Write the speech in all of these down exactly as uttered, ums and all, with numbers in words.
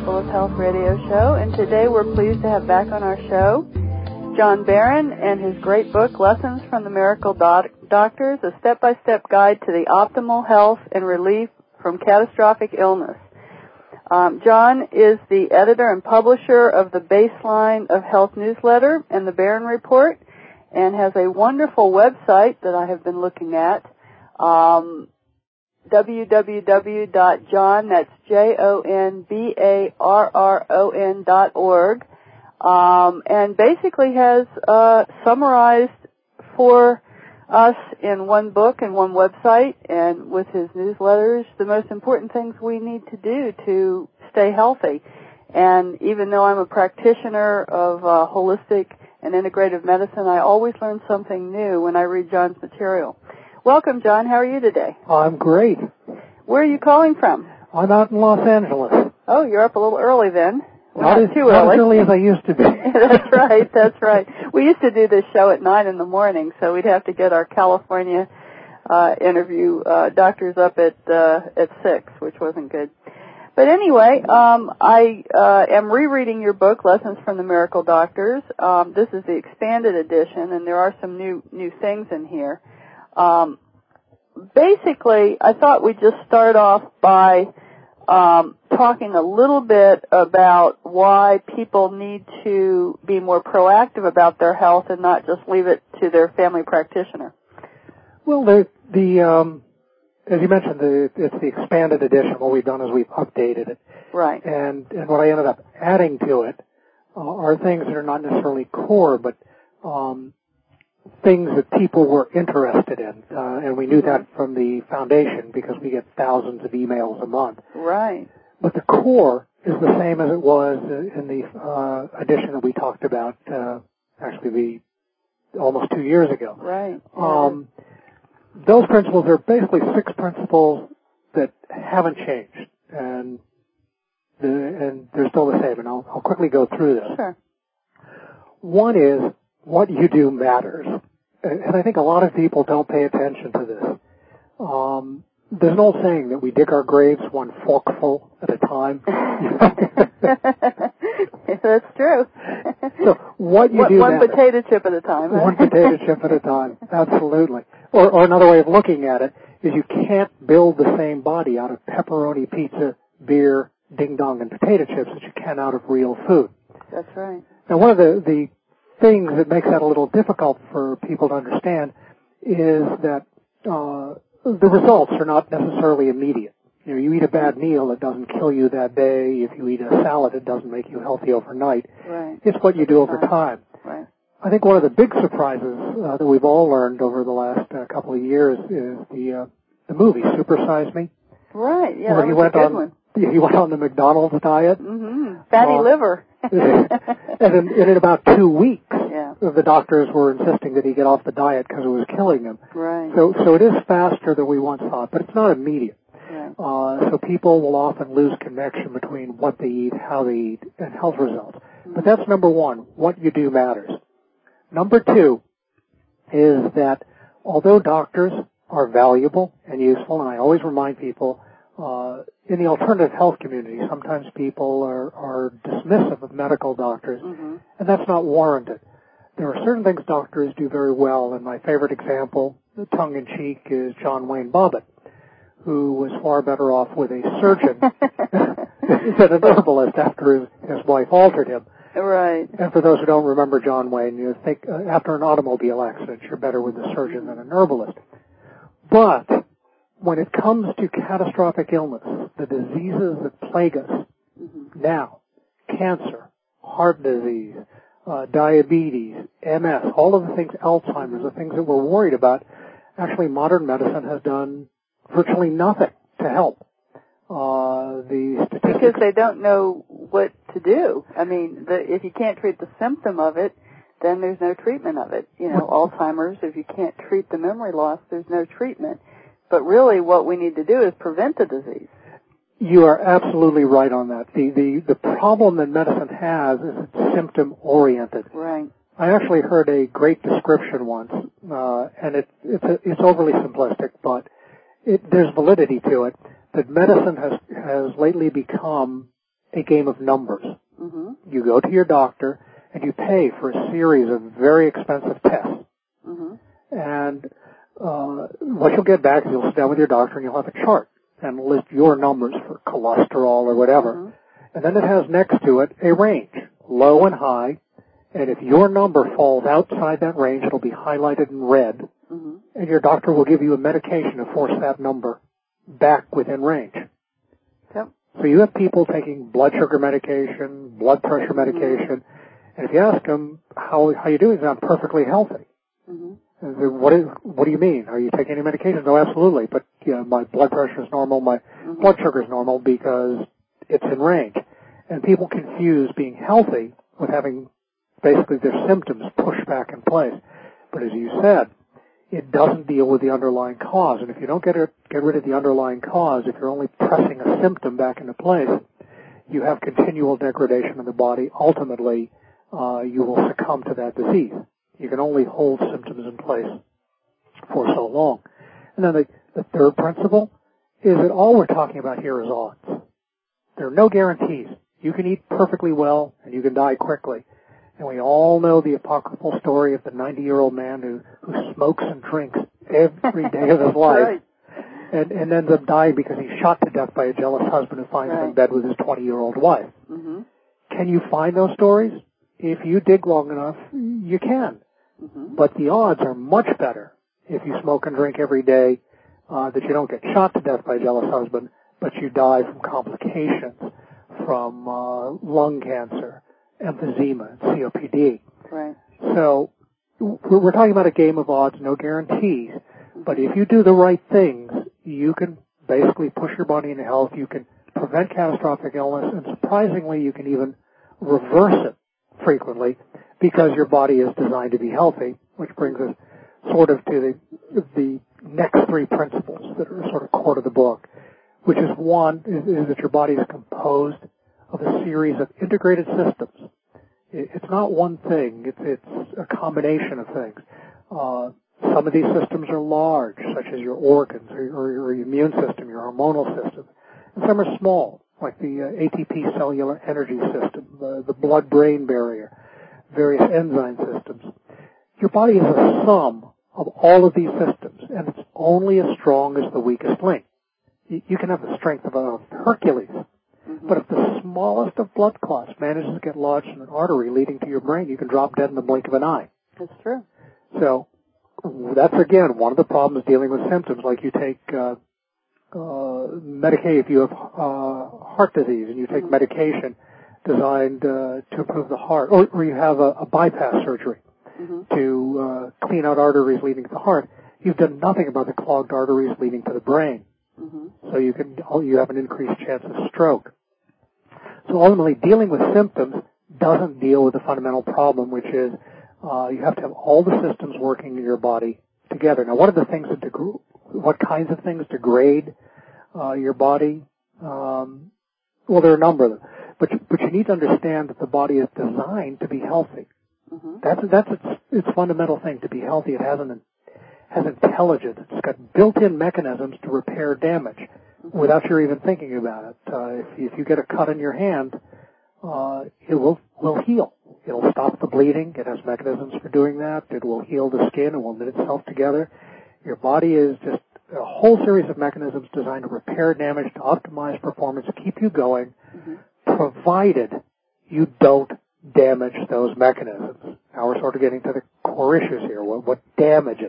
People of Health radio show, and today we're pleased to have back on our show John Barron and his great book, Lessons from the Miracle Doc- Doctors, a step-by-step guide to the optimal health and relief from catastrophic illness. Um, John is the editor and publisher of the Baseline of Health newsletter and the Barron Report, and has a wonderful website that I have been looking at, um, w w w dot john, that's J O N B A R R O N dot org, um, and basically has uh, summarized for us in one book and one website, and with his newsletters, the most important things we need to do to stay healthy. And even though I'm a practitioner of uh, holistic and integrative medicine, I always learn something new when I read John's material. Welcome, John. How are you today? I'm great. Where are you calling from? I'm out in Los Angeles. Oh, you're up a little early then. Not, not as, too not early. as early as I used to be. That's right, that's right. We used to do this show at nine in the morning, so we'd have to get our California uh, interview uh, doctors up at uh, at six, which wasn't good. But anyway, um, I uh, am rereading your book, Lessons from the Miracle Doctors. Um, this is the expanded edition, and there are some new new things in here. Um, basically, I thought we'd just start off by um, talking a little bit about why people need to be more proactive about their health and not just leave it to their family practitioner. Well, the, the um, as you mentioned, the, it's the expanded edition. What we've done is we've updated it. Right. And, and what I ended up adding to it uh, are things that are not necessarily core, but um, things that people were interested in. Uh, and we knew that from the foundation because we get thousands of emails a month. Right. But the core is the same as it was in the uh, edition that we talked about, uh, actually the, almost two years ago. Right. Um, those principles are basically six principles that haven't changed, and the, and they're still the same. And I'll, I'll quickly go through this. Sure. One is what you do matters, and I think a lot of people don't pay attention to this. Um, there's an old saying that we dig our graves one forkful at a time. That's true. So what you one, do One matters. potato chip at a time. Huh? One potato chip at a time. Absolutely. Or, or another way of looking at it is you can't build the same body out of pepperoni pizza, beer, ding-dong, and potato chips as you can out of real food. That's right. Now, one of the, the things that makes that a little difficult for people to understand is that uh, the results are not necessarily immediate. You know, you eat a bad meal, it doesn't kill you that day. If you eat a salad, it doesn't make you healthy overnight. Right. It's what you do over time. Right. I think one of the big surprises uh, that we've all learned over the last uh, couple of years is the uh, the movie Super Size Me. Right. Yeah, where that he was went a good on, one. He went on the McDonald's diet. Mm-hmm. Fatty uh, liver. and in, and in about two weeks, yeah. the doctors were insisting that he get off the diet because it was killing him. Right. So, so it is faster than we once thought, but it's not immediate. Right. Uh, so people will often lose connection between what they eat, how they eat, and health results. Mm-hmm. But that's number one. What you do matters. Number two is that although doctors are valuable and useful, and I always remind people, uh, in the alternative health community, sometimes people are, are dismissive of medical doctors, mm-hmm. and that's not warranted. There are certain things doctors do very well, and my favorite example, tongue-in-cheek, is John Wayne Bobbitt, who was far better off with a surgeon than an herbalist after his, his wife altered him. Right. And for those who don't remember John Wayne, you think uh, after an automobile accident, you're better with a surgeon than an herbalist. But when it comes to catastrophic illness, the diseases that plague us mm-hmm. now, cancer, heart disease, uh, diabetes, M S, all of the things, Alzheimer's, the things that we're worried about, actually modern medicine has done virtually nothing to help. Uh, the statistics... Because they don't know what to do. I mean, the, if you can't treat the symptom of it, then there's no treatment of it. You know, what? Alzheimer's, if you can't treat the memory loss, there's no treatment. But really what we need to do is prevent the disease. You are absolutely right on that. The, the, the problem that medicine has is it's symptom-oriented. Right. I actually heard a great description once, uh, and it, it's, a, it's overly simplistic, but it, there's validity to it, that medicine has, has lately become a game of numbers. Mm-hmm. You go to your doctor and you pay for a series of very expensive tests. Mm-hmm. And uh, what you'll get back is you'll sit down with your doctor and you'll have a chart and list your numbers for cholesterol or whatever. Mm-hmm. And then it has next to it a range, low and high. And if your number falls outside that range, it'll be highlighted in red. Mm-hmm. And your doctor will give you a medication to force that number back within range. Yep. So you have people taking blood sugar medication, blood pressure medication, mm-hmm. and if you ask them, how how you doing, I'm perfectly healthy. Mm-hmm. What, is, what do you mean? Are you taking any medication? No, absolutely. But you know, my blood pressure is normal, my mm-hmm. blood sugar is normal because it's in range. And people confuse being healthy with having basically their symptoms pushed back in place. But as you said, it doesn't deal with the underlying cause. And if you don't get it, get rid of the underlying cause, if you're only pressing a symptom back into place, you have continual degradation of the body. Ultimately, uh, you will succumb to that disease. You can only hold symptoms in place for so long. And then the, the third principle is that all we're talking about here is odds. There are no guarantees. You can eat perfectly well and you can die quickly. And we all know the apocryphal story of the ninety-year-old man who, who smokes and drinks every day of his life right. and, and ends up dying because he's shot to death by a jealous husband who finds right. him in bed with his twenty-year-old wife. Mm-hmm. Can you find those stories? If you dig long enough, you can. Mm-hmm. But the odds are much better if you smoke and drink every day uh, that you don't get shot to death by a jealous husband, but you die from complications, from uh, lung cancer, emphysema, and C O P D. Right. So we're talking about a game of odds, no guarantees. But if you do the right things, you can basically push your body into health. You can prevent catastrophic illness, and surprisingly, you can even reverse it frequently because your body is designed to be healthy, which brings us sort of to the, the next three principles that are sort of core to the book, which is one, is, is that your body is composed of a series of integrated systems. It's not one thing. It's, it's a combination of things. Uh, some of these systems are large, such as your organs or, or your immune system, your hormonal system. And some are small, like the uh, A T P cellular energy system, the, the blood-brain barrier, various enzyme systems. Your body is a sum of all of these systems, and it's only as strong as the weakest link. You, you can have the strength of a Hercules, mm-hmm. but if the smallest of blood clots manages to get lodged in an artery leading to your brain, you can drop dead in the blink of an eye. That's true. So that's, again, one of the problems dealing with symptoms, like you take uh, uh, Medicaid, if you have uh, heart disease and you take mm-hmm. medication designed uh, to improve the heart, or, or you have a, a bypass surgery mm-hmm. to uh, clean out arteries leading to the heart, you've done nothing about the clogged arteries leading to the brain. Mm-hmm. So you can you have an increased chance of stroke. So ultimately, dealing with symptoms doesn't deal with the fundamental problem, which is uh, you have to have all the systems working in your body together. Now, what are the things that degrade? What kinds of things degrade uh, your body? Um, well, there are a number of them, but you, but you need to understand that the body is designed to be healthy. Mm-hmm. That's that's its, its fundamental thing. To be healthy, it has an has intelligence. It's got built-in mechanisms to repair damage mm-hmm. without you even thinking about it. Uh, if, if you get a cut in your hand, uh, it will will heal. It'll stop the bleeding. It has mechanisms for doing that. It will heal the skin. It will knit itself together. Your body is just a whole series of mechanisms designed to repair damage, to optimize performance, to keep you going, mm-hmm. provided you don't damage those mechanisms. Now we're sort of getting to the core issues here. What, what damages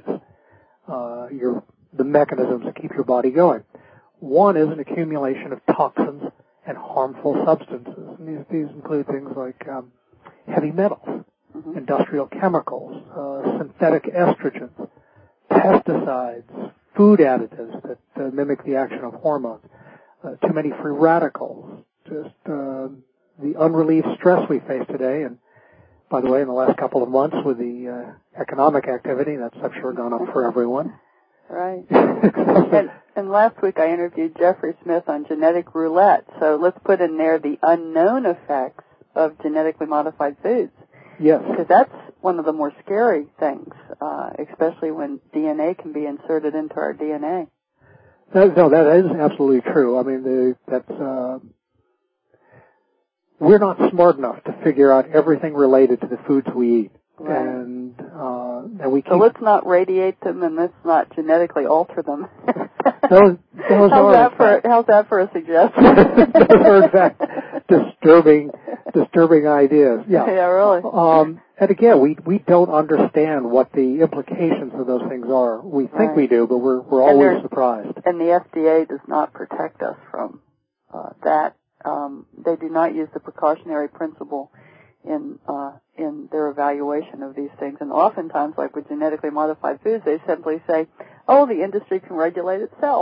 uh, your the mechanisms that keep your body going? One is an accumulation of toxins and harmful substances. And these, these include things like um, heavy metals, mm-hmm. industrial chemicals, uh, synthetic estrogens, pesticides, food additives that uh, mimic the action of hormones, uh, too many free radicals, just uh, the unrelieved stress we face today. And by the way, in the last couple of months with the uh, economic activity, that's I'm sure gone up for everyone. Right. and, and last week I interviewed Jeffrey Smith on genetic roulette. So let's put in there the unknown effects of genetically modified foods. Yes. Because that's one of the more scary things, uh, especially when D N A can be inserted into our D N A. That, no, that is absolutely true. I mean, the, that's uh, we're not smart enough to figure out everything related to the foods we eat. Right. And, uh, and we keep... So let's not radiate them and let's not genetically alter them. those, those how's, are that for, how's that for a suggestion? Those are, in fact, disturbing, disturbing ideas. Yeah. Yeah, really. Um, and again, we, we don't understand what the implications of those things are. We think right. we do, but we're, we're always surprised. And the F D A does not protect us from uh, that. Um, they do not use the precautionary principle in uh, in their evaluation of these things. And oftentimes, like with genetically modified foods, they simply say, oh, the industry can regulate itself.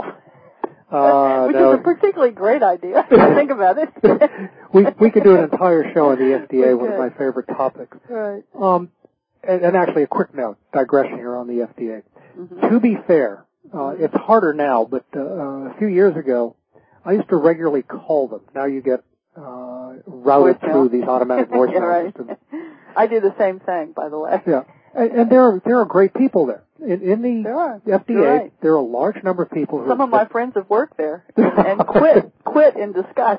Uh, Which no. is a particularly great idea. Think about it. we we could do an entire show on the F D A, we one could. of my favorite topics. Right. Um, and, and actually, a quick note, digression here on the F D A. Mm-hmm. To be fair, uh, it's harder now, but uh, a few years ago, I used to regularly call them. Now you get uh, routed voicemail. through these automatic voicemail yeah, right. systems. I do the same thing, by the way. Yeah, and, and there are there are great people there. In, in the there are. F D A, right. there are a large number of people who Some are, of my friends have worked there and, and quit quit in disgust.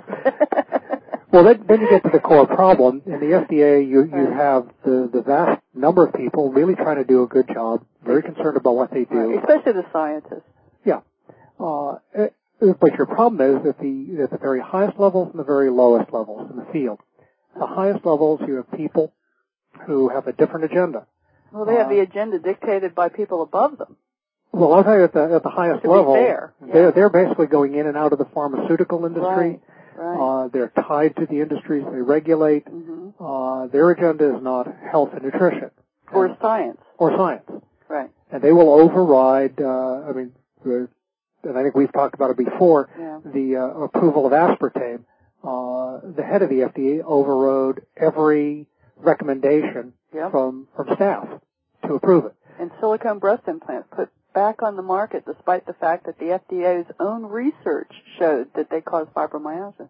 Well, then, then you get to the core problem. In the F D A, you, you have the, the vast number of people really trying to do a good job, very concerned about what they do. Right. Especially the scientists. Yeah. Uh, but your problem is at the, at the very highest levels and the very lowest levels in the field. The highest levels, you have people who have a different agenda. Well, they have uh, the agenda dictated by people above them. Well, I'll tell you, at the, at the highest to level, be fair. Yeah. they're, they're basically going in and out of the pharmaceutical industry. Right. Right. Uh, they're tied to the industries they regulate. Mm-hmm. Uh, their agenda is not health and nutrition. Or and, science. Or science. Right. And they will override, uh, I mean, the, and I think we've talked about it before, yeah. the uh, approval of aspartame. Uh, the head of the F D A overrode every recommendation yep. from, from staff to approve it. And silicone breast implants put back on the market despite the fact that the F D A's own research showed that they cause fibromyalgia.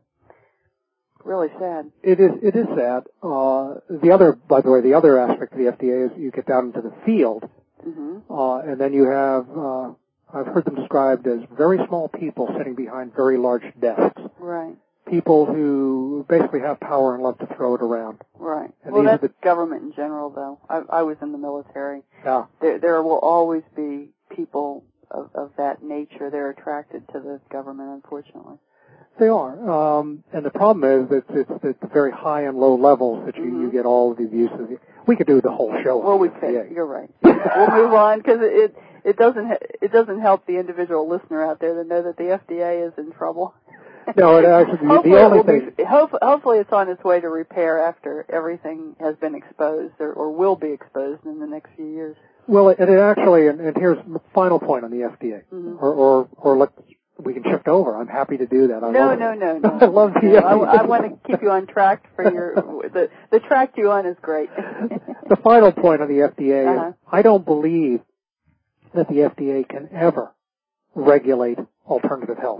Really sad. It is, it is sad. Uh, the other, by the way, the other aspect of the F D A is you get down into the field, mm-hmm. uh, and then you have, uh, I've heard them described as very small people sitting behind very large desks. Right. People who basically have power and love to throw it around. Right. And well, that's the, government in general, though. I, I was in the military. Yeah. There, there will always be people of, of that nature. They're attracted to the government, unfortunately. They are. Um, and the problem is that it's at the very high and low levels that you, mm-hmm. you get all of the abuses. We could do the whole show. Well, we could. You're right. We'll move on because it, it doesn't it doesn't help the individual listener out there to know that the F D A is in trouble. No, it actually, hopefully the only it thing. Be, hope, hopefully it's on its way to repair after everything has been exposed or, or will be exposed in the next few years. Well, and it actually, and, and here's the final point on the F D A, mm-hmm. or, or, or let we can shift over. I'm happy to do that. I no, love no, it. no, no. I love the no, F D A. I, I want to keep you on track for your the the track you on is great. The final point on the F D A uh-huh. is I don't believe that the F D A can ever regulate alternative health.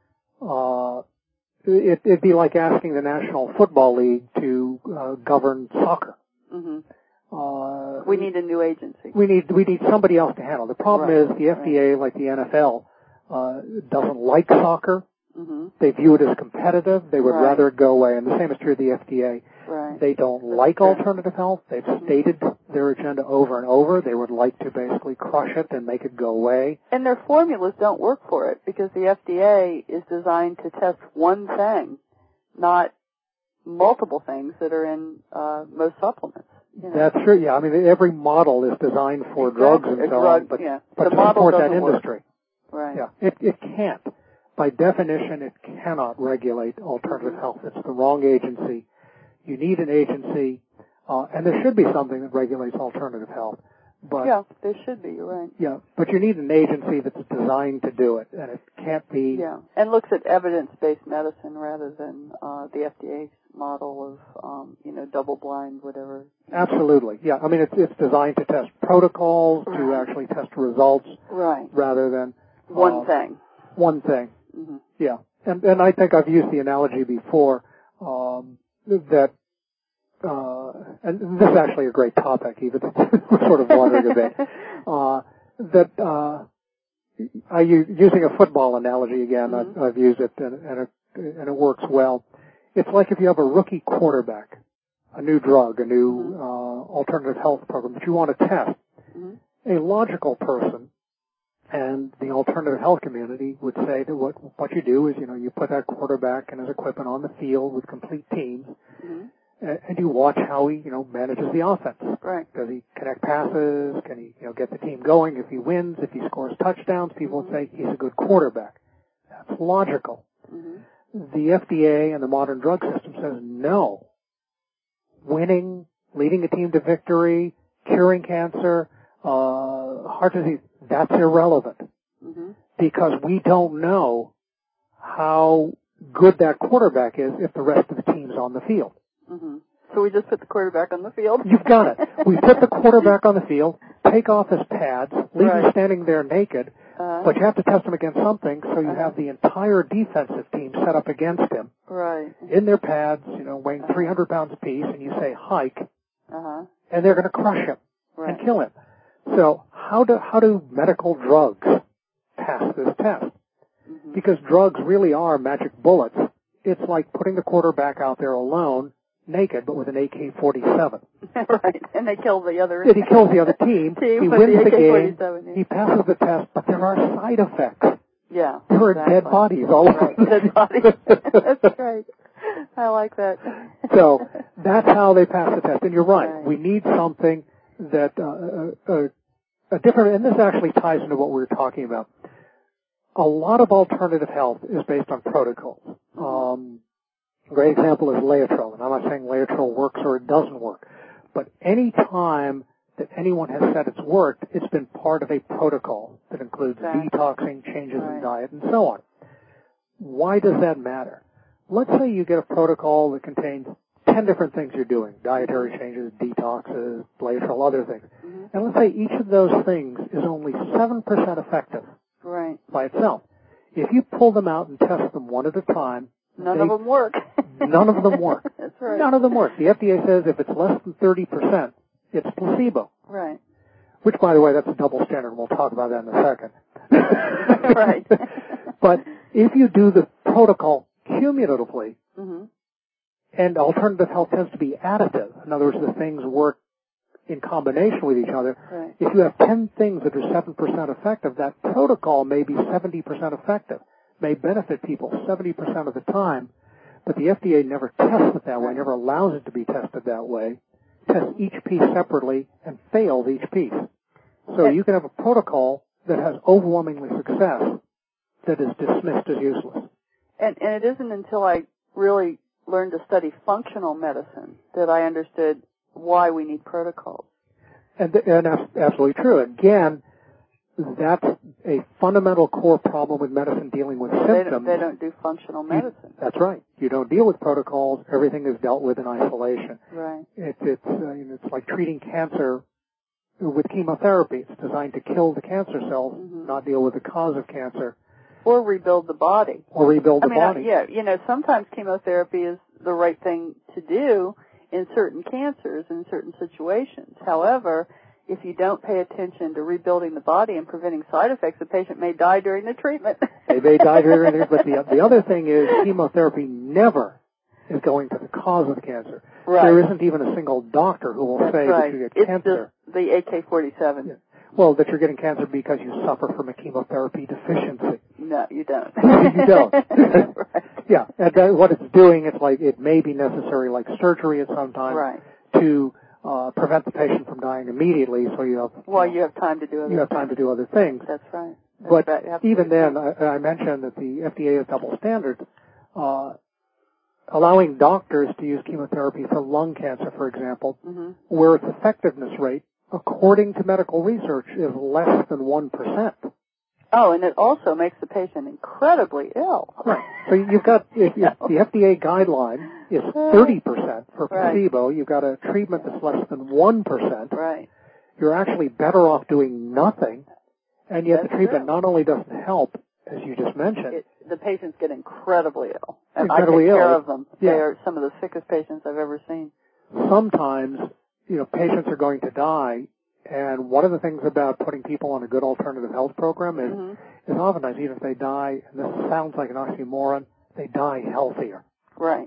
Uh, it, it'd be like asking the National Football League to uh, govern soccer. Mm-hmm. Uh, we need a new agency. We need we need somebody else to handle. The problem right. is the F D A, right. like the N F L, uh, doesn't like soccer. Mm-hmm. They view it as competitive. They would right. rather it go away. And the same is true of the F D A. Right. They don't That's like true. alternative health. They've mm-hmm. stated their agenda over and over. They would like to basically crush it and make it go away. And their formulas don't work for it because the F D A is designed to test one thing, not multiple things that are in uh, most supplements. You know? That's true. Yeah, I mean every model is designed for exactly. drugs and a so drug, on, but yeah. but the to model support that doesn't industry. Work. Right. Yeah, it it can't. By definition, it cannot regulate alternative mm-hmm. health. It's the wrong agency. You need an agency, uh, and there should be something that regulates alternative health. But yeah, there should be. You're right. Yeah, but you need an agency that's designed to do it, and it can't be. Yeah, and looks at evidence-based medicine rather than uh, the F D A's model of, um, you know, double-blind, whatever. Absolutely. Yeah, I mean it's it's designed to test protocols, right. to actually test results, right? Rather than one uh, thing. One thing. Mm-hmm. Yeah, and and I think I've used the analogy before um, that. Uh, and this is actually a great topic, even we're sort of wandering a bit. Uh, that uh, I use, using a football analogy again. Mm-hmm. I've, I've used it, and, and it and it works well. it's like if you have a rookie quarterback, a new drug, a new mm-hmm. uh, alternative health program that you want to test. Mm-hmm. A logical person and the alternative health community would say that what what you do is, you know, you put that quarterback and his equipment on the field with complete teams, mm-hmm. and, and you watch how he, you know, manages the offense. Right. Does he connect passes? Can he, you know, get the team going? If he wins, if he scores touchdowns, people mm-hmm. would say he's a good quarterback. That's logical. Mm-hmm. The F D A and the modern drug system says no. Winning, leading a team to victory, curing cancer, uh, heart disease, that's irrelevant. Mm-hmm. Because we don't know how good that quarterback is if the rest of the team's on the field. Mm-hmm. So we just put the quarterback on the field? You've got it. We put the quarterback on the field, take off his pads, leave right. him standing there naked, uh-huh. but you have to test him against something, so you uh-huh. have the entire defensive team set up against him. Right. In their pads, you know, weighing uh-huh. three hundred pounds apiece, and you say, hike, uh-huh. and they're going to crush him right. and kill him. So how do, how do medical drugs pass this test? Mm-hmm. Because drugs really are magic bullets. It's like putting the quarterback out there alone, naked, but with an A K forty-seven. Right, and they kill the other and he kills the other team. team he wins the, the game. Yeah. He passes the test, but there are side effects. Yeah, there are exactly. dead bodies all over. Right. Dead bodies. That's right. I like that. So that's how they pass the test. And you're right. right. We need something that uh, uh, a different. And this actually ties into what we were talking about. A lot of alternative health is based on protocols. Um, a great example is Laetrile, and I'm not saying Laetrile works or it doesn't work, but any time that anyone has said it's worked, it's been part of a protocol that includes exactly. detoxing, changes right. in diet, and so on. Why does that matter? Let's say you get a protocol that contains ten different things you're doing, dietary changes, detoxes, Laetrile, other things. Mm-hmm. And let's say each of those things is only seven percent effective right. by itself. If you pull them out and test them one at a time, None they, of them work. None of them work. That's right. None of them work. The F D A says if it's less than thirty percent, it's placebo. Right. Which, by the way, that's a double standard, and we'll talk about that in a second. Right. But if you do the protocol cumulatively, mm-hmm. and alternative health tends to be additive, in other words, the things work in combination with each other. Right. If you have ten things that are seven percent effective, that protocol may be seventy percent effective. May benefit people seventy percent of the time, but the F D A never tests it that way, never allows it to be tested that way, tests each piece separately and fails each piece. So you can have a protocol that has overwhelmingly success that is dismissed as useless. And, and it isn't until I really learned to study functional medicine that I understood why we need protocols. And, and that's absolutely true. Again, that's a fundamental core problem with medicine dealing with symptoms. They don't, they don't do functional medicine. You, that's right. You don't deal with protocols. Everything is dealt with in isolation. Right. It, it's uh, it's like treating cancer with chemotherapy. It's designed to kill the cancer cells, mm-hmm. not deal with the cause of cancer. Or rebuild the body. Or rebuild I the mean, body. I, yeah, you know, sometimes chemotherapy is the right thing to do in certain cancers, in certain situations. However, if you don't pay attention to rebuilding the body and preventing side effects, the patient may die during the treatment. They may die during the treatment, but the, the other thing is chemotherapy never is going to the cause of the cancer. Right. There isn't even a single doctor who will That's say right. that you get it's cancer. It's the A K forty-seven. Yeah. Well, that you're getting cancer because you suffer from a chemotherapy deficiency. No, you don't. You don't. Right. Yeah, and that, what it's doing, it's like it may be necessary, like surgery at some time, right. to uh, prevent the patient from dying immediately. So you have well, you, know, you have time to do other. You have things. time to do other things. That's right. That's but right. even then, I, I mentioned that the F D A has double standards, uh, allowing doctors to use chemotherapy for lung cancer, for example, mm-hmm. where its effectiveness rate, according to medical research, is less than one percent. Oh, and it also makes the patient incredibly ill. Right. So you've got, if, if the F D A guideline is thirty percent for placebo, right. You've got a treatment that's less than one percent. Right. You're actually better off doing nothing, and yet that's the treatment true. Not only doesn't help, as you just mentioned. It, the patients get incredibly ill. And incredibly I take care ill. of them. Yeah. They are some of the sickest patients I've ever seen. Sometimes, you know, patients are going to die. And one of the things about putting people on a good alternative health program is, mm-hmm. is oftentimes, even if they die, and this sounds like an oxymoron, they die healthier. Right.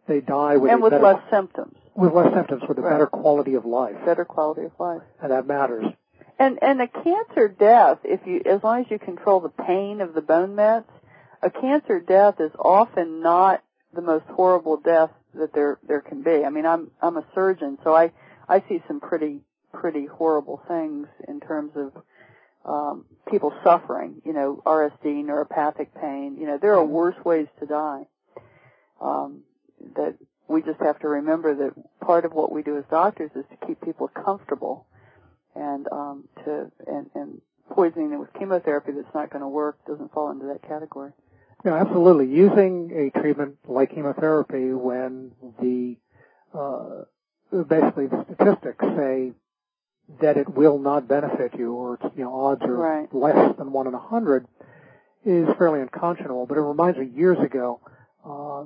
they die with and with better, less symptoms. With less symptoms, with a Right. better quality of life. Better quality of life. And that matters. And and a cancer death, if you as long as you control the pain of the bone mets, a cancer death is often not the most horrible death that there there can be. I mean, I'm I'm a surgeon, so I I see some pretty pretty horrible things in terms of um, people suffering. You know, R S D, neuropathic pain. You know, there are worse ways to die. Um, that we just have to remember that part of what we do as doctors is to keep people comfortable, and um, to and, and poisoning them with chemotherapy that's not going to work doesn't fall into that category. No, absolutely. Using a treatment like chemotherapy when the uh, basically the statistics say that it will not benefit you, or its you know odds are right. less than one in a hundred, is fairly unconscionable. But it reminds me, years ago, uh,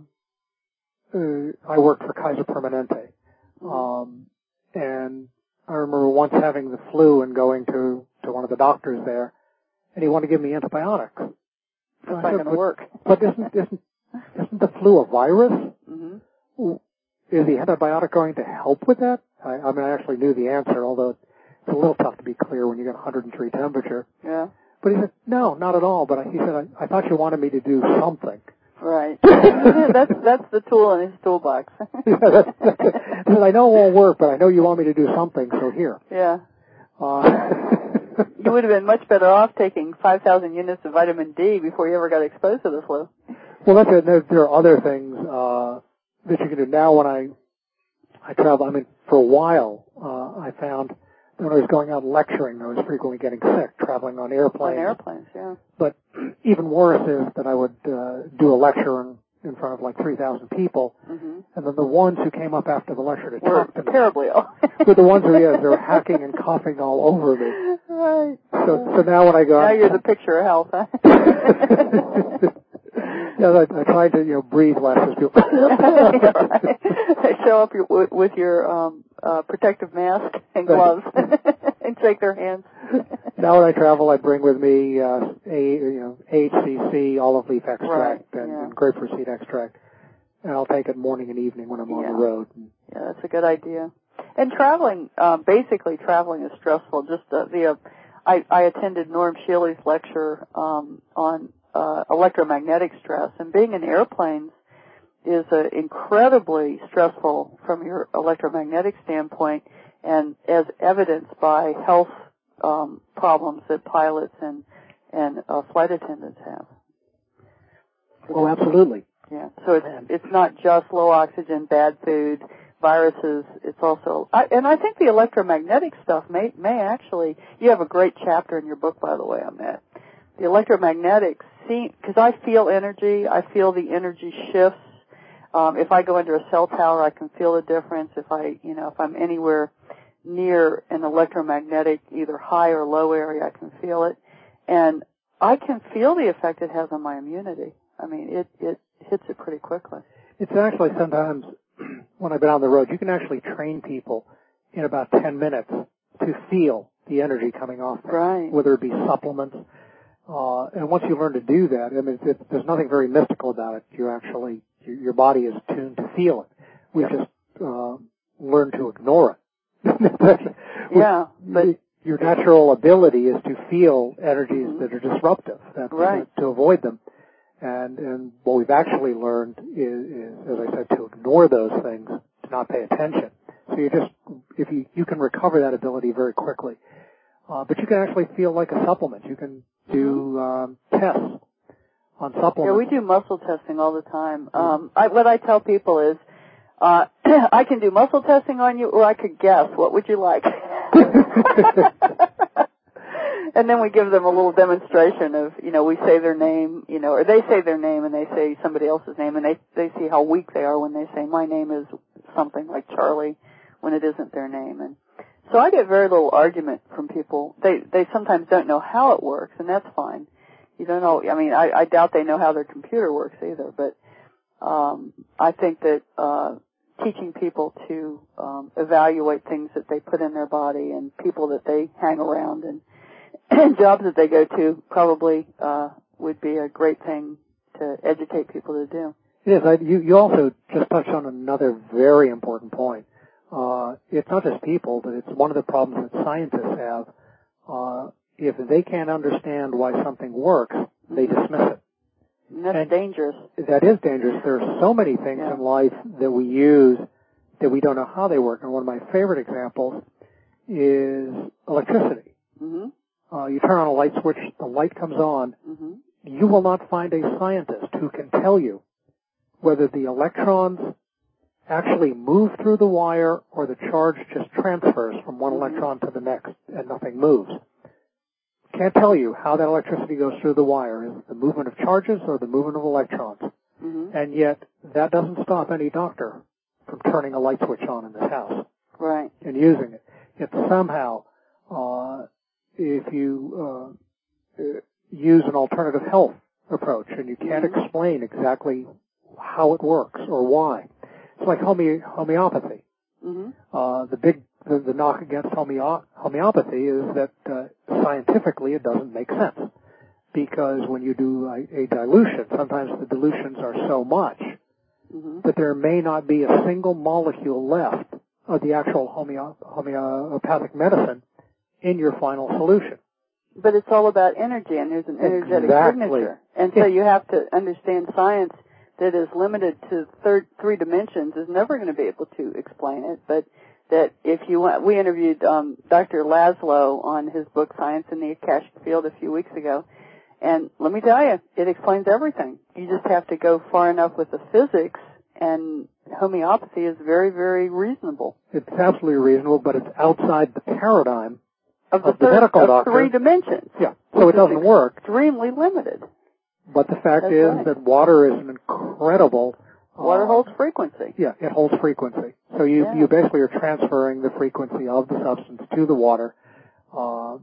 uh, I worked for Kaiser Permanente, um, and I remember once having the flu and going to to one of the doctors there, and he wanted to give me antibiotics. So it's not going to work. But isn't, isn't, isn't the flu a virus? Mm-hmm. Is the antibiotic going to help with that? I, I mean, I actually knew the answer, although it's a little tough to be clear when you get one hundred three temperature. Yeah. But he said, no, not at all. But I, he said, I, I thought you wanted me to do something. Right. that's that's the tool in his toolbox. yeah, that's, that's it. He said, I know it won't work, but I know you want me to do something, so here. Yeah. Uh, you would have been much better off taking five thousand units of vitamin D before you ever got exposed to the flu. Well, that's it. There, there are other things uh, that you can do. Now when I I travel, I mean, for a while, uh, I found that when I was going out lecturing, I was frequently getting sick, traveling on airplanes. On airplanes, yeah. But even worse is that I would uh, do a lecture in, in front of like three thousand people, mm-hmm. and then the ones who came up after the lecture to were talk to me terribly ill. were the ones who, yes, they were hacking and coughing all over me. Right. So, so now when I go now out, you're the picture of health, huh? yeah, I, I tried to, you know, breathe less as people. yeah, right. Show up your, with, with your um, uh, protective mask and gloves and shake their hands. Now when I travel, I bring with me uh, a you know H C C, olive leaf extract, right, and, yeah. and grapefruit seed extract, and I'll take it morning and evening when I'm yeah. on the road. Yeah, that's a good idea. And traveling, um, basically traveling is stressful. Just uh, the, uh, I, I attended Norm Shealy's lecture um, on uh, electromagnetic stress, and being in airplanes is uh, incredibly stressful from your electromagnetic standpoint, and as evidenced by health um, problems that pilots and and uh, flight attendants have. Oh, absolutely. Yeah. So it's it's not just low oxygen, bad food, viruses. It's also, I, and I think the electromagnetic stuff may may actually. You have a great chapter in your book, by the way, on that. The electromagnetics, see, because I feel energy. I feel the energy shifts. Um, if I go into a cell tower, I can feel the difference. If I, you know, if I'm anywhere near an electromagnetic, either high or low area, I can feel it, and I can feel the effect it has on my immunity. I mean, it it hits it pretty quickly. It's actually sometimes when I've been on the road, you can actually train people in about ten minutes to feel the energy coming off them, right? Whether it be supplements, uh, and once you learn to do that, I mean, it, there's nothing very mystical about it. You actually, your, your body is tuned to feel it. We just uh, learn to ignore it. yeah, but your natural ability is to feel energies mm-hmm. that are disruptive, that, right. that, to avoid them. And, and what we've actually learned is, is, as I said, to ignore those things, to not pay attention. So you just, if you, you can recover that ability very quickly. Uh, but you can actually feel like a supplement. You can do, um, tests on supplements. Yeah, we do muscle testing all the time. Um, I, what I tell people is, uh, I can do muscle testing on you, or I could guess. What would you like? And then we give them a little demonstration of, you know, we say their name, you know, or they say their name and they say somebody else's name, and they they see how weak they are when they say, my name is something like Charlie, when it isn't their name. And so I get very little argument from people. They they sometimes don't know how it works, and that's fine. You don't know, I mean, I, I doubt they know how their computer works either, but um, I think that uh, teaching people to um, evaluate things that they put in their body and people that they hang around and jobs that they go to probably uh, would be a great thing to educate people to do. It is. I, you, you also just touched on another very important point. Uh, it's not just people, but it's one of the problems that scientists have. Uh, if they can't understand why something works, they dismiss it. And that's and dangerous. That is dangerous. There are so many things yeah. in life that we use that we don't know how they work. And one of my favorite examples is electricity. Mm-hmm. Uh, you turn on a light switch, the light comes on. Mm-hmm. You will not find a scientist who can tell you whether the electrons actually move through the wire or the charge just transfers from one mm-hmm. electron to the next and nothing moves. Can't tell you how that electricity goes through the wire. Is it the movement of charges or the movement of electrons? Mm-hmm. And yet, that doesn't stop any doctor from turning a light switch on in this house. Right. And using it. If somehow, uh, if you, uh, use an alternative health approach and you can't mm-hmm. explain exactly how it works or why. It's like home- homeopathy. Mm-hmm. Uh, the big, the, the knock against homeo- homeopathy is that, uh, scientifically it doesn't make sense. Because when you do a, a dilution, sometimes the dilutions are so much mm-hmm. that there may not be a single molecule left of the actual homeo- homeopathic medicine in your final solution. But it's all about energy, and there's an energetic exactly. signature. And so you have to understand science that is limited to third, three dimensions is never going to be able to explain it. But that if you want, we interviewed um, Doctor Laszlo on his book Science in the Akashic Field a few weeks ago. And let me tell you, it explains everything. You just have to go far enough with the physics, and homeopathy is very, very reasonable. It's absolutely reasonable, but it's outside the paradigm of the, of the third, medical of doctor. three dimensions. Yeah, so it doesn't work. Extremely limited. But the fact That's is right. that water is an incredible... Water uh, holds frequency. Yeah, it holds frequency. So you, yeah. you basically are transferring the frequency of the substance to the water. Uh,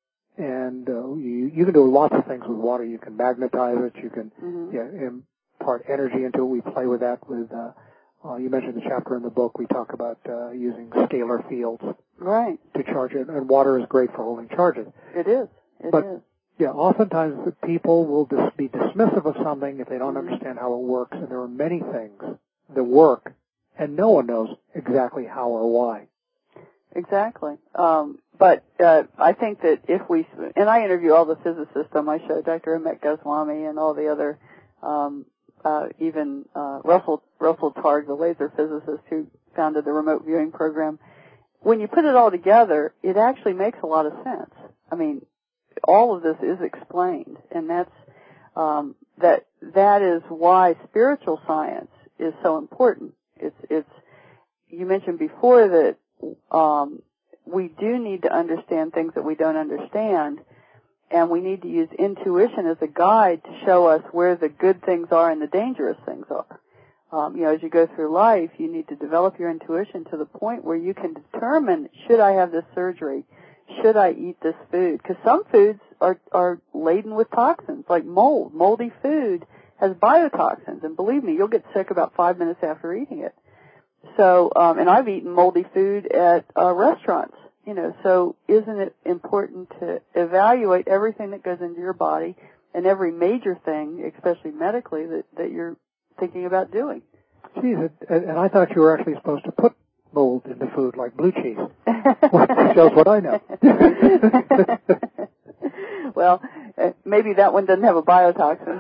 and uh, you, you can do lots of things with water. You can magnetize it. You can mm-hmm. yeah, impart energy into it. We play with that with... Uh, Uh, you mentioned the chapter in the book. We talk about uh, using scalar fields right. to charge it, and water is great for holding charges. It is. It but, is. yeah, oftentimes the people will just be dismissive of something if they don't mm-hmm. understand how it works, and there are many things that work, and no one knows exactly how or why. Exactly. Um, but uh, I think that if we, and I interview all the physicists on my show, Doctor Amit Goswami and all the other um Uh, even uh, Russell Russell Targ, the laser physicist who founded the remote viewing program. When you put it all together, it actually makes a lot of sense. I mean, all of this is explained, and that's um, that that is why spiritual science is so important. It's it's you mentioned before that um, we do need to understand things that we don't understand. And we need to use intuition as a guide to show us where the good things are and the dangerous things are. Um, you know, as you go through life, you need to develop your intuition to the point where you can determine, should I have this surgery? Should I eat this food? Because some foods are, are laden with toxins, like mold. Moldy food has biotoxins. And believe me, you'll get sick about five minutes after eating it. So, um, and I've eaten moldy food at uh, restaurants. You know, so isn't it important to evaluate everything that goes into your body and every major thing, especially medically, that, that you're thinking about doing? Geez, and, and I thought you were actually supposed to put mold in the food like blue cheese. Which shows what I know. Well, uh, maybe that one doesn't have a biotoxin.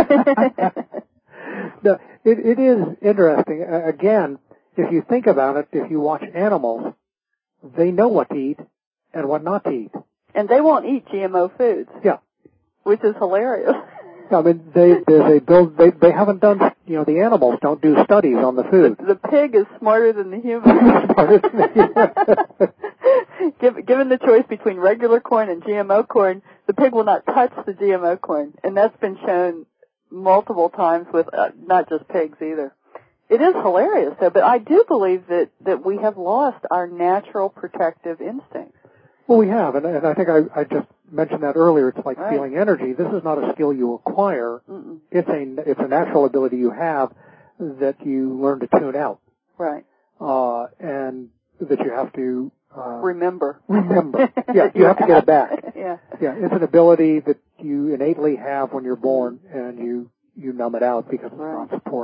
No, it, it is interesting. Uh, again, if you think about it, if you watch animals, they know what to eat and what not to eat. And they won't eat G M O foods. Yeah. Which is hilarious. I mean, they, they, they build, they, they haven't done, you know, the animals don't do studies on the food. The, the pig is smarter than the human. Smarter than the human. Given, given the choice between regular corn and G M O corn, the pig will not touch the G M O corn. And that's been shown multiple times with uh, not just pigs either. It is hilarious, though, but I do believe that, that we have lost our natural protective instincts. Well, we have, and, and I think I, I just mentioned that earlier. It's like right. feeling energy. This is not a skill you acquire. Mm-mm. It's a it's a natural ability you have that you learn to tune out. Right. Uh, and that you have to uh, remember. Remember. Yeah, you have to get it back. Yeah. Yeah, it's an ability that you innately have when you're born, and you you numb it out because it's right. not supported.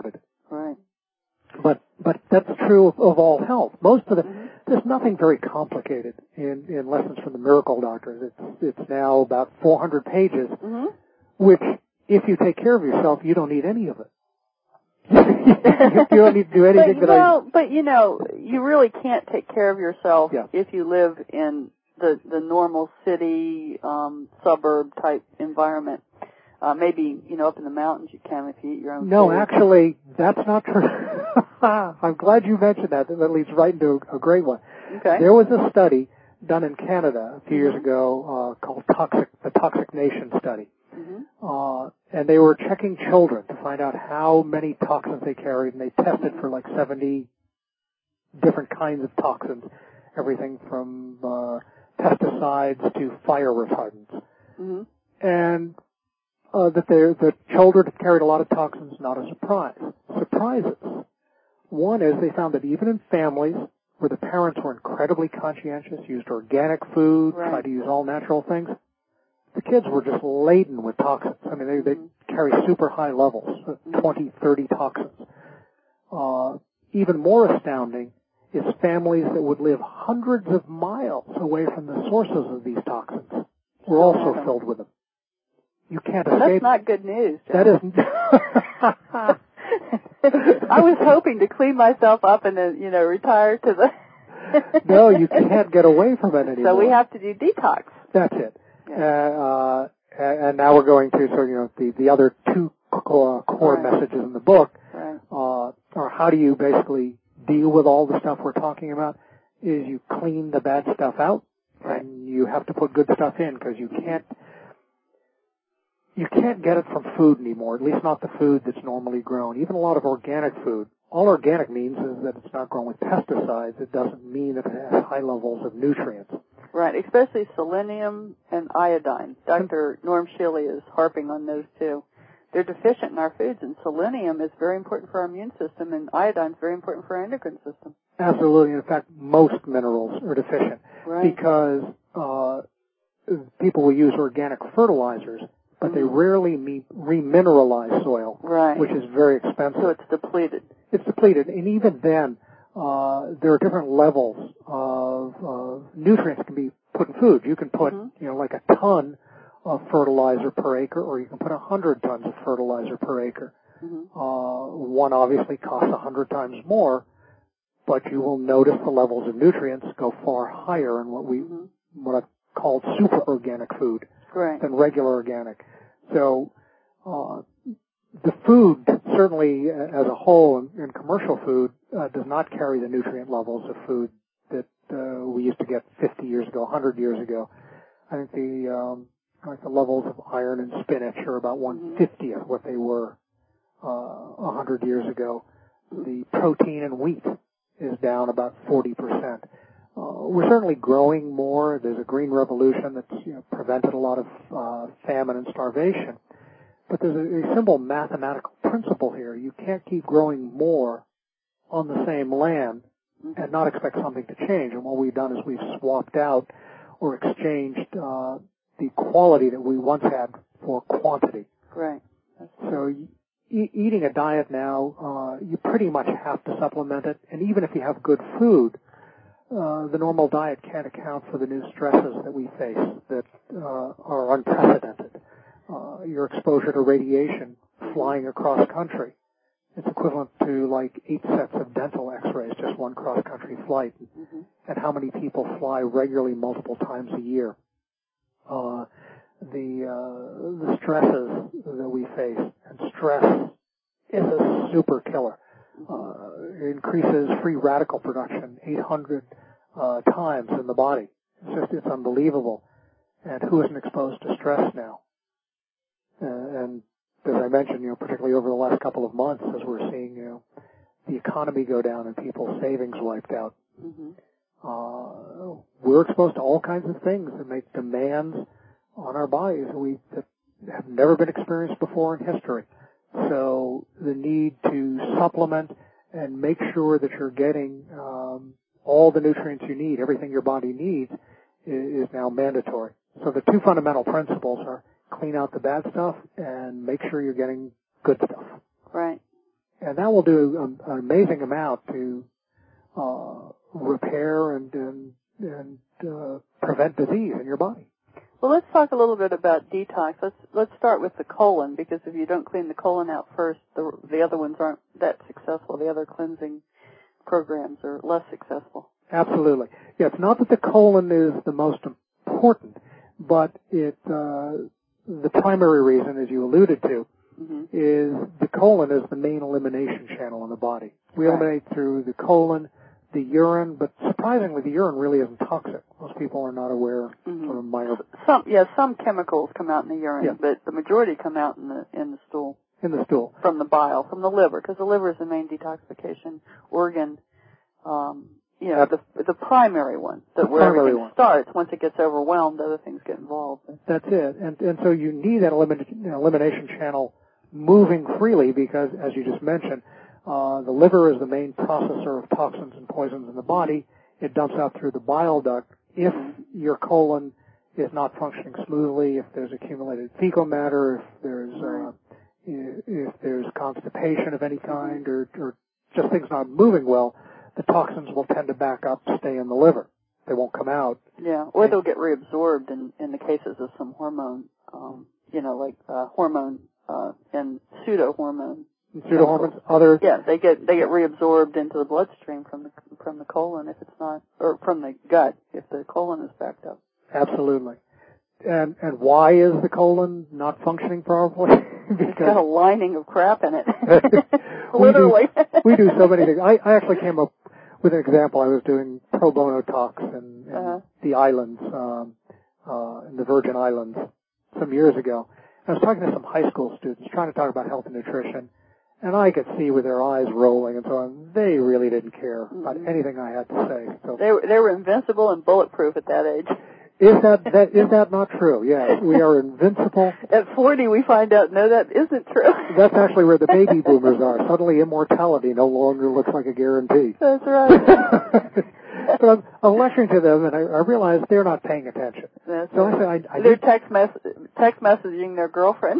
Right. But but that's true of, of all health. Most of the Mm-hmm. there's nothing very complicated in, in Lessons from the Miracle Doctors. It's it's now about four hundred pages, Mm-hmm. which if you take care of yourself, you don't need any of it. You don't need to do anything but, that well, I... but you know, you really can't take care of yourself Yeah. if you live in the the normal city, um, suburb type environment. Uh, maybe, you know, up in the mountains you can if you eat your own No, food. actually, that's not true. I'm glad you mentioned that. That leads right into a great one. Okay. There was a study done in Canada a few Mm-hmm. years ago uh, called Toxic, the Toxic Nation Study. Mm-hmm. Uh, and they were checking children to find out how many toxins they carried, and they tested for like seventy different kinds of toxins, everything from uh, pesticides to fire retardants. Mm-hmm. And uh, that the the children carried a lot of toxins, not a surprise. Surprises. One is they found that even in families where the parents were incredibly conscientious, used organic food, Right. tried to use all natural things, the kids were just laden with toxins. I mean, they, they carry super high levels, twenty, thirty toxins. Uh, even more astounding is families that would live hundreds of miles away from the sources of these toxins were also filled with them. You can't Well, escape. that's not good news, John. That isn't. I was hoping to clean myself up and then, you know, retire to the... No, you can't get away from it anymore. So we have to do detox. That's it. Yeah. Uh, and now we're going to, so, you know, the, the other two core, core Right. messages in the book Right. uh, are how do you basically deal with all the stuff we're talking about is you clean the bad stuff out, Right. and you have to put good stuff in because you can't you can't get it from food anymore, at least not the food that's normally grown. Even a lot of organic food. All organic means is that it's not grown with pesticides. It doesn't mean that it has high levels of nutrients. Right, especially selenium and iodine. Doctor Norm Shealy is harping on those two. They're deficient in our foods, and selenium is very important for our immune system, and iodine is very important for our endocrine system. Absolutely. In fact, most minerals are deficient Right. because uh, people will use organic fertilizers, but they rarely meet, remineralize soil, Right. which is very expensive. So it's depleted. It's depleted, and even then, uh, there are different levels of uh, nutrients that can be put in food. You can put, Mm-hmm. you know, like a ton of fertilizer per acre, or you can put a hundred tons of fertilizer per acre. Mm-hmm. Uh, one obviously costs a hundred times more, but you will notice the levels of nutrients go far higher in what we, Mm-hmm. what I've called super organic food Right. than regular organic. So, uh, the food, certainly as a whole, and, and commercial food, uh, does not carry the nutrient levels of food that uh, we used to get fifty years ago, one hundred years ago. I think the um, like the levels of iron in spinach are about one fiftieth what they were uh, one hundred years ago. The protein in wheat is down about forty percent. Uh, we're certainly growing more. There's a green revolution that's, you know, prevented a lot of uh, famine and starvation. But there's a, a simple mathematical principle here. You can't keep growing more on the same land and not expect something to change. And what we've done is we've swapped out or exchanged uh, the quality that we once had for quantity. Right. So e- eating a diet now, uh, you pretty much have to supplement it. And even if you have good food, uh, the normal diet can't account for the new stresses that we face that uh, are unprecedented. Uh, your exposure to radiation flying across country. It's equivalent to like eight sets of dental x-rays, just one cross-country flight. Mm-hmm. And how many people fly regularly multiple times a year. Uh, the, uh, the stresses that we face. And stress is a super killer. Uh, it increases free radical production eight hundred uh, times in the body. It's just, it's unbelievable. And who isn't exposed to stress now? Uh, and as I mentioned, you know, particularly over the last couple of months, as we're seeing, you know, the economy go down and people's savings wiped out. Mm-hmm. Uh, we're exposed to all kinds of things that make demands on our bodies that we that have never been experienced before in history. So the need to supplement and make sure that you're getting um, all the nutrients you need, everything your body needs, is, is now mandatory. So the two fundamental principles are clean out the bad stuff and make sure you're getting good stuff. Right. and that will do an, an amazing amount to uh, repair and and, and uh, prevent disease in your body. Well, let's talk a little bit about detox. Let's let's start with the colon, because if you don't clean the colon out first, the the other ones aren't that successful. The other cleansing programs are less successful. Absolutely. Yeah, it's not that the colon is the most important, but it uh, the primary reason, as you alluded to, mm-hmm. is the colon is the main elimination channel in the body. We right. eliminate through the colon, the urine, but surprisingly, the urine really isn't toxic. Most people are not aware mm-hmm. of minor. Some, yeah, some chemicals come out in the urine, yeah. but the majority come out in the in the stool. In the stool. From the bile, from the liver, because the liver is the main detoxification organ. Um, you know, the the primary one, that the where everything one. starts. Once it gets overwhelmed, other things get involved. That's it, and and so you need that elimination, elimination channel moving freely, because, as you just mentioned, uh, the liver is the main processor of toxins and poisons in the body. It dumps out through the bile duct. If your colon is not functioning smoothly, if there's accumulated fecal matter, if there's uh, if there's constipation of any kind, or, or just things not moving well, the toxins will tend to back up, stay in the liver. They won't come out. Yeah, or they'll get reabsorbed in, in the cases of some hormone, um, you know, like uh, hormone uh, and pseudo-hormone. Pseudo-hormones, other... Yeah, they get they get reabsorbed into the bloodstream from the from the colon if it's not, or from the gut if the colon is backed up. Absolutely. And and why is the colon not functioning properly? Because it's got a lining of crap in it. we Literally. Do, we do so many things. I, I actually came up with an example. I was doing pro bono talks in, in uh-huh. the islands, um, uh, in the Virgin Islands some years ago. I was talking to some high school students trying to talk about health and nutrition, and I could see with their eyes rolling and so on, they really didn't care mm-hmm. about anything I had to say. So they were, they were invincible and bulletproof at that age. Is that, that is that not true? Yes, we are invincible. At forty, we find out, no, that isn't true. That's actually where the baby boomers are. Suddenly, immortality no longer looks like a guarantee. That's right. So I'm, I'm lecturing to them, and I, I realize they're not paying attention. That's so right. I said, I, I they're need, text, mess- text messaging their girlfriend.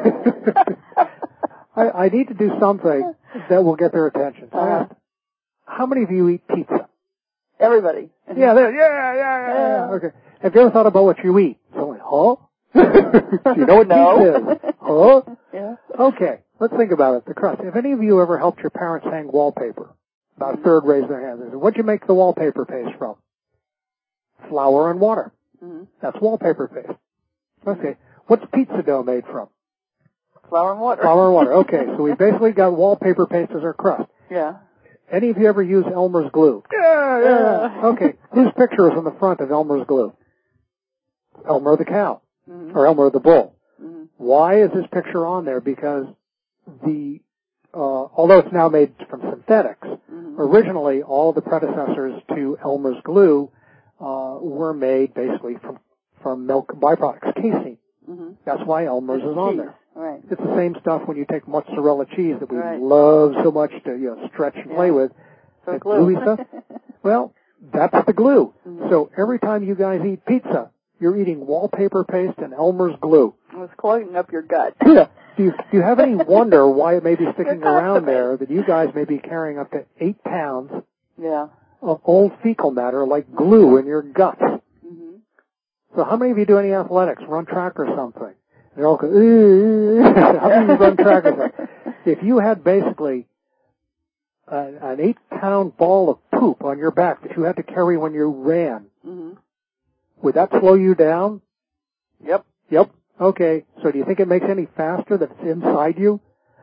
I, I need to do something that will get their attention. So uh-huh. I asked, how many of you eat pizza? Everybody. Yeah, yeah, yeah, yeah, yeah. Okay. Have you ever thought about what you eat? So I'm like, huh? Do you know what no. pizza is? Huh? Yeah. Okay, let's think about it. The crust. Have any of you ever helped your parents hang wallpaper? About a third raised their hands. They said, what'd you make the wallpaper paste from? Flour and water. Mm-hmm. That's wallpaper paste. Okay. What's pizza dough made from? Flour and water. Flour and water. Okay, so we basically got wallpaper paste as our crust. Yeah. Any of you ever use Elmer's glue? Yeah, yeah. Okay, whose picture is on the front of Elmer's glue? Elmer the cow. Mm-hmm. Or Elmer the bull. Mm-hmm. Why is this picture on there? Because the, uh, although it's now made from synthetics, mm-hmm. originally all the predecessors to Elmer's glue, uh, were made basically from, from milk byproducts, casein. Mm-hmm. That's why Elmer's it's is on cheese. there. Right. It's the same stuff when you take mozzarella cheese that we right. love so much to, you know, stretch and yeah. play with. So that glue. gluey stuff. Well, that's the glue. Mm-hmm. So every time you guys eat pizza, you're eating wallpaper paste and Elmer's glue. It's clogging up your gut. Yeah. Do you, do you have any wonder why it may be sticking around there that you guys may be carrying up to eight pounds yeah. of old fecal matter like glue in your guts? Mm-hmm. So how many of you do any athletics, run track or something? They're all going, how many of you run track or something? If you had basically a, an eight-pound ball of poop on your back that you had to carry when you ran, mm-hmm. would that slow you down? Yep. Yep. Okay. So do you think it makes any faster that it's inside you?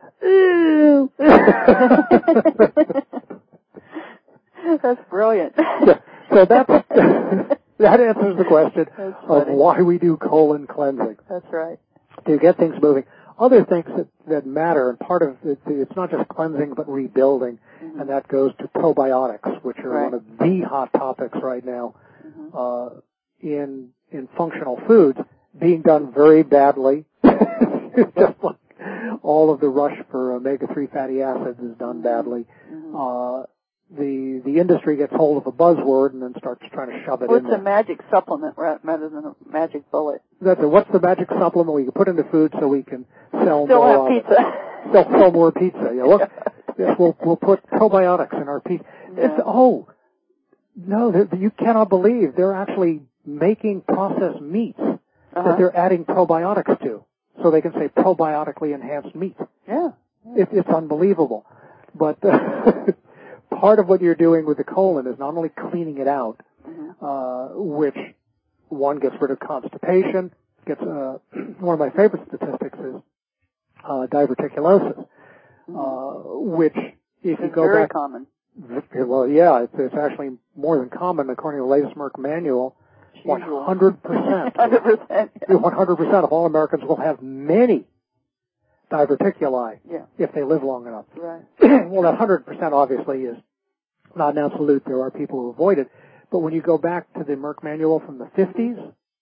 That's brilliant. Yeah. So that's, that answers the question of why we do colon cleansing. That's right. To get things moving. Other things that, that matter, and part of it, it's not just cleansing but rebuilding, mm-hmm. and that goes to probiotics, which are right. one of the hot topics right now mm-hmm. uh, in in functional foods, being done very badly. Just like all of the rush for omega three fatty acids is done badly. Mm-hmm. Uh, the the industry gets hold of a buzzword and then starts trying to shove it well, in it's there. a magic supplement rather than a magic bullet. That's it. What's the magic supplement we can put into food so we can sell Still more have of pizza. it? Sell, sell more pizza. Yeah. What, yes, we'll, we'll put probiotics in our pizza. Yeah. It's, oh, no, you cannot believe they're actually making processed meats uh-huh. that they're adding probiotics to. So they can say probiotically enhanced meat. Yeah. It, it's unbelievable. But uh, part of what you're doing with the colon is not only cleaning it out, mm-hmm. uh, which one gets rid of constipation, gets, uh, one of my favorite statistics is, uh, diverticulosis, mm-hmm. uh, which if it's you go very back. common. Well, yeah, it's, it's actually more than common according to the latest Merck manual. one hundred percent. one hundred percent. Yeah. one hundred percent of all Americans will have many diverticuli yeah. if they live long enough. Right. Well, that one hundred percent obviously is not an absolute. There are people who avoid it. But when you go back to the Merck manual from the fifties,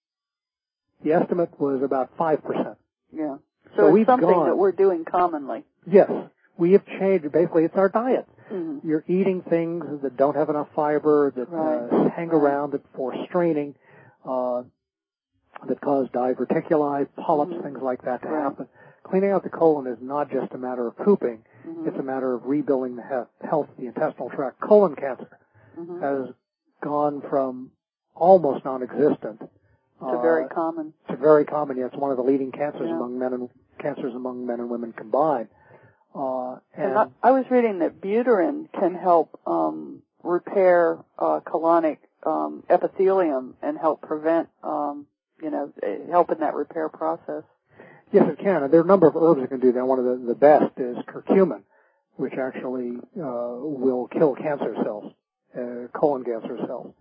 the estimate was about five percent. Yeah. So, so it's we've something gone, that we're doing commonly. Yes. We have changed. Basically, it's our diet. Mm-hmm. You're eating things that don't have enough fiber, that right. uh, hang right. around, that force straining, uh, that cause diverticuli, polyps, mm-hmm. things like that to right. happen. Cleaning out the colon is not just a matter of pooping. Mm-hmm. It's a matter of rebuilding the he- health of the intestinal tract. Colon cancer mm-hmm. has gone from almost non-existent to uh, very common. To very common. Yeah, it's one of the leading cancers yeah. among men and cancers among men and women combined. Uh, and, and I, I was reading that butyrine can help um, repair uh, colonic um, epithelium and help prevent, um, you know, help in that repair process. Yes, it can. And there are a number of herbs that can do that. One of the, the best is curcumin, which actually uh, will kill cancer cells, uh, colon cancer cells.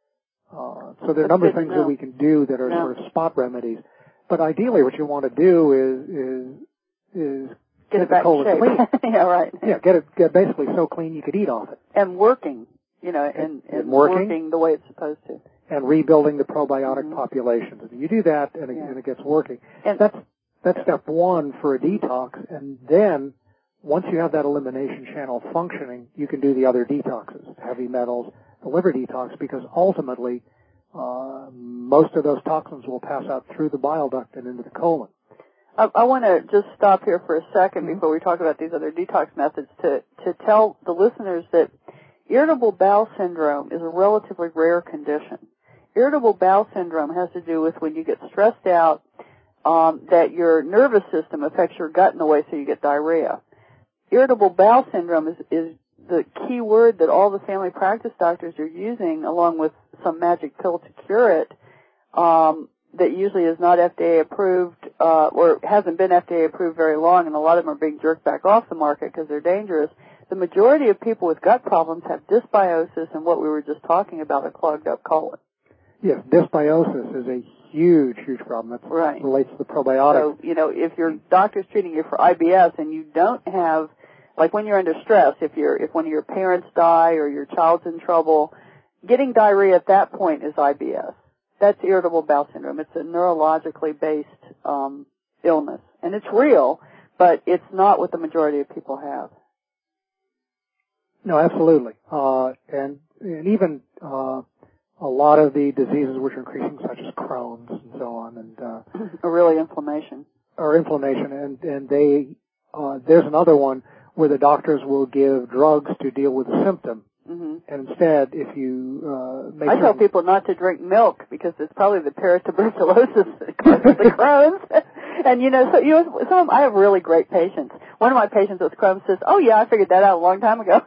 Uh, so there are a number of things that we can do that are yeah. sort of spot remedies. But ideally, what you want to do is is is Get, get it back the colon in shape. clean. yeah, right. Yeah, get it get basically so clean you could eat off it. And working, you know, and, and, and working, working the way it's supposed to. And rebuilding the probiotic mm-hmm. populations. And you do that, and it, yeah. and it gets working. And that's that's step one for a detox. And then once you have that elimination channel functioning, you can do the other detoxes, heavy metals, the liver detox, because ultimately uh, most of those toxins will pass out through the bile duct and into the colon. I, I want to just stop here for a second mm-hmm. before we talk about these other detox methods to, to tell the listeners that irritable bowel syndrome is a relatively rare condition. Irritable bowel syndrome has to do with when you get stressed out, um, that your nervous system affects your gut in a way so you get diarrhea. Irritable bowel syndrome is, is the key word that all the family practice doctors are using along with some magic pill to cure it. Um, that usually is not F D A approved, uh, or hasn't been F D A approved very long, and a lot of them are being jerked back off the market because they're dangerous. The majority of people with gut problems have dysbiosis and what we were just talking about, a clogged up colon. Yes, dysbiosis is a huge, huge problem. That right. relates to the probiotics. So, you know, if your doctor's treating you for I B S and you don't have, like when you're under stress, if you're, if one of your parents die or your child's in trouble, getting diarrhea at that point is I B S. That's irritable bowel syndrome. It's a neurologically based um, illness, and it's real, but it's not what the majority of people have. No, absolutely, uh, and and even uh, a lot of the diseases which are increasing, such as Crohn's and so on, and uh, are really inflammation. Or inflammation, and and they uh, there's another one where the doctors will give drugs to deal with the symptom. Mm-hmm. And instead, if you uh, make I tell people not to drink milk because it's probably the paratuberculosis that causes the Crohn's. And you know, so you know, some I have really great patients. One of my patients with Crohn's says, "Oh yeah, I figured that out a long time ago."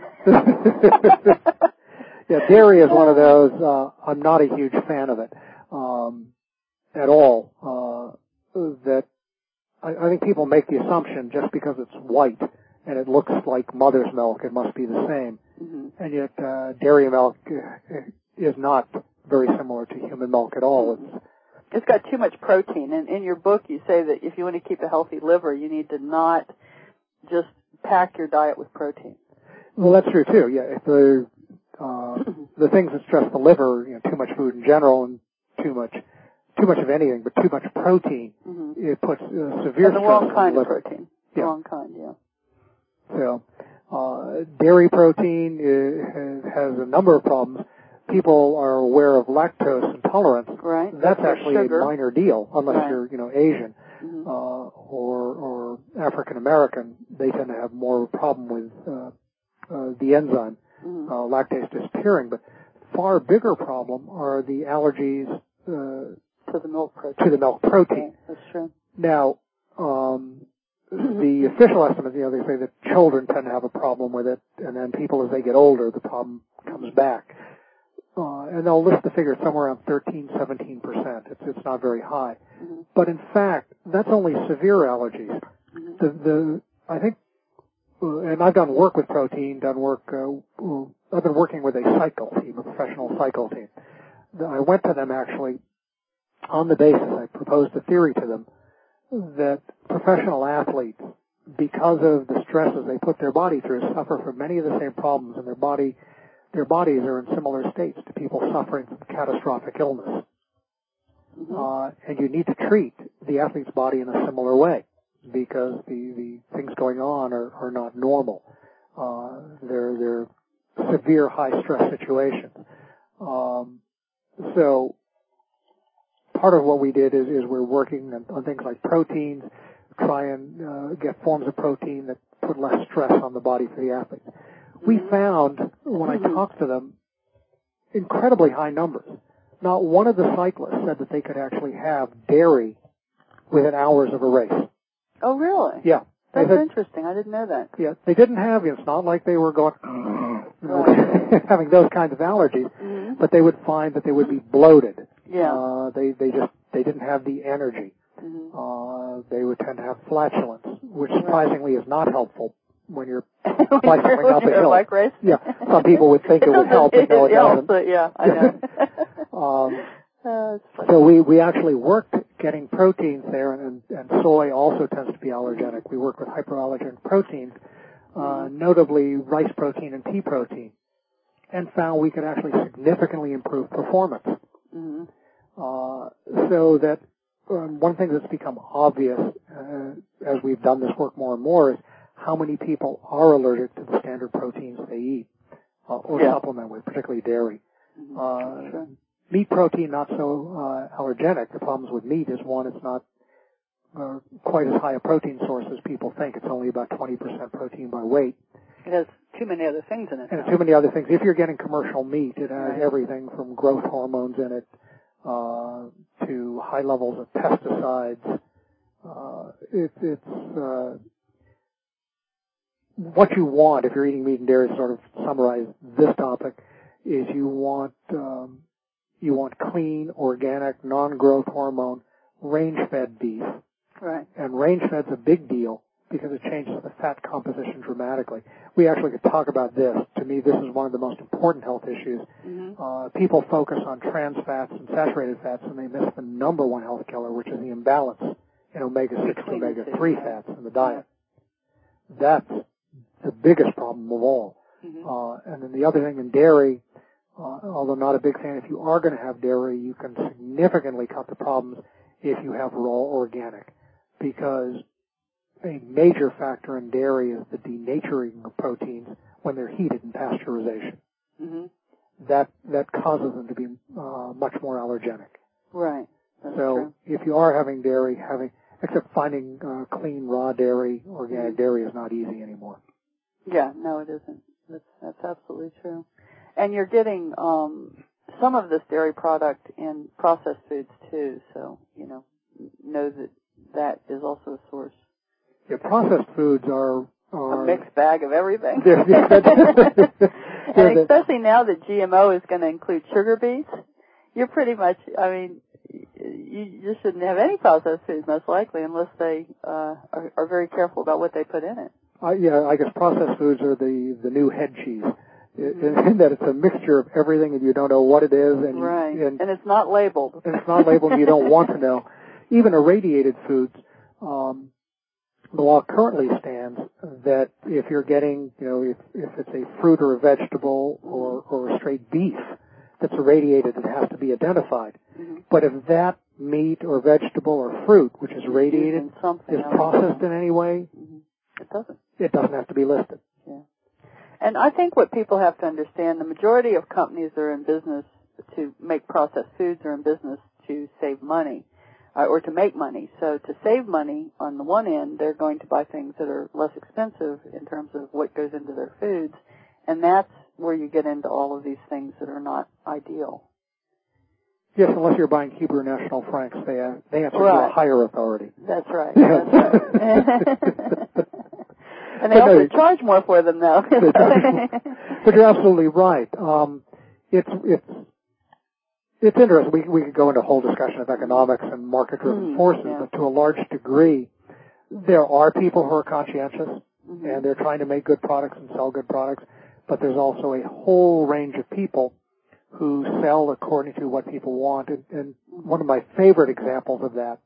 Yeah, dairy is one of those. Uh, I'm not a huge fan of it um, at all. Uh, that I, I think people make the assumption just because it's white and it looks like mother's milk, it must be the same. Mm-hmm. And yet, uh, dairy milk is not very similar to human milk at all. Mm-hmm. It's, it's got too much protein. And in your book, you say that if you want to keep a healthy liver, you need to not just pack your diet with protein. Well, that's true too. Yeah, if the uh, the things that stress the liver, you know, too much food in general, and too much, too much of anything, but too much protein, mm-hmm. it puts uh, severe and the stress wrong on kind the of liver. protein. Yeah. The wrong kind, yeah. So, uh, dairy protein is, has a number of problems. People are aware of lactose intolerance. Right. That's That's actually sugar. a minor deal, unless right. you're, you know, Asian, mm-hmm. uh, or, or African American, they tend to have more of a problem with uh, uh, the enzyme, mm-hmm. uh, lactase disappearing. But far bigger problem are the allergies uh, to the milk protein. To the milk protein. Yeah, that's true. Now, um, the official estimate, you know, they say that children tend to have a problem with it, and then people, as they get older, the problem comes back. Uh, and they'll list the figure somewhere around thirteen, seventeen percent. It's, it's not very high. Mm-hmm. But in fact, that's only severe allergies. Mm-hmm. The, the, I think, uh, and I've done work with protein, done work, uh, I've been working with a cycle team, a professional cycle team. I went to them actually on the basis, I proposed a theory to them that professional athletes, because of the stresses they put their body through, suffer from many of the same problems, and their body, their bodies are in similar states to people suffering from catastrophic illness. Mm-hmm. Uh, and you need to treat the athlete's body in a similar way because the, the things going on are, are not normal. Uh, they're, they're severe high stress situations. Um, so part of what we did is, is we're working on, on things like proteins, try and uh, get forms of protein that put less stress on the body for the athlete. We found, when I talked to them, incredibly high numbers. Not one of the cyclists said that they could actually have dairy within hours of a race. Oh, really? Yeah. That's said, interesting. I didn't know that. Yeah, they didn't have, it's not like they were going, you know, having those kinds of allergies, mm-hmm. but they would find that they would be bloated. Yeah. Uh, they, they just, they didn't have the energy. Mm-hmm. Uh, they would tend to have flatulence, which surprisingly is not helpful when you're bicycling up a hill. Bike race? Yeah. Some people would think it would help, but no, it doesn't. But yeah, I know. um, uh, so we, we actually worked getting proteins there, and, and soy also tends to be allergenic. We work with hyperallergenic proteins, uh, mm-hmm. notably rice protein and pea protein, and found we could actually significantly improve performance. Mm-hmm. Uh, so that um, one thing that's become obvious uh, as we've done this work more and more is how many people are allergic to the standard proteins they eat uh, or yeah. supplement with, particularly dairy. Mm-hmm. Uh, sure. Meat protein, not so uh, allergenic. The problems with meat is, one, it's not uh, quite as high a protein source as people think. It's only about twenty percent protein by weight. It has too many other things in it. And too many other things. If you're getting commercial meat, it has right. everything from growth hormones in it uh, to high levels of pesticides. Uh, it, it's uh, what you want if you're eating meat and dairy. To sort of summarize this topic, is you want um, you want clean, organic, non-growth hormone, range-fed beef. Right. And range-fed's a big deal because it changes the fat composition dramatically. We actually could talk about this. To me, this is one of the most important health issues. Mm-hmm. Uh, people focus on trans fats and saturated fats, and they miss the number one health killer, which is the imbalance in omega six to omega three fats in the diet. That's the biggest problem of all. Mm-hmm. Uh, and then the other thing in dairy, uh, although not a big fan, if you are going to have dairy, you can significantly cut the problems if you have raw organic, because a major factor in dairy is the denaturing of proteins when they're heated in pasteurization. Mm-hmm. That that causes them to be uh, much more allergenic. Right. That's so true. If you are having dairy, having except finding uh, clean raw dairy, organic mm-hmm. dairy is not easy anymore. Yeah, no, it isn't. That's that's absolutely true. And you're getting um, some of this dairy product in processed foods too, so you know know that that is also a source. Yeah, processed foods are, are a mixed bag of everything. They're, they're, they're, and especially now that G M O is going to include sugar beets, you're pretty much, I mean, you just shouldn't have any processed foods most likely unless they uh, are, are very careful about what they put in it. Uh, yeah, I guess processed foods are the, the new head cheese, mm-hmm. in that it's a mixture of everything and you don't know what it is. And, right, you, and, and it's not labeled. And it's not labeled and you don't want to know. Even irradiated foods, um, the law currently stands that if you're getting, you know, if, if it's a fruit or a vegetable or, or a straight beef that's irradiated, it has to be identified. Mm-hmm. But if that meat or vegetable or fruit, which is irradiated, is processed in any way, mm-hmm. it doesn't. It doesn't have to be listed. Yeah. And I think what people have to understand, the majority of companies are in business to make processed foods, are in business to save money. uh, or to make money. So to save money on the one end, they're going to buy things that are less expensive in terms of what goes into their foods, and that's where you get into all of these things that are not ideal. Yes, unless you're buying Hebrew National Franks, they uh, they answer Right. to a higher authority. That's right. That's right. And they also charge more for them, though. But you're absolutely right. Um, it's it's it's interesting. We we could go into a whole discussion of economics and market-driven mm, forces, yeah. but to a large degree, there are people who are conscientious mm-hmm. and they're trying to make good products and sell good products. But there's also a whole range of people who sell according to what people want. And, and one of my favorite examples of that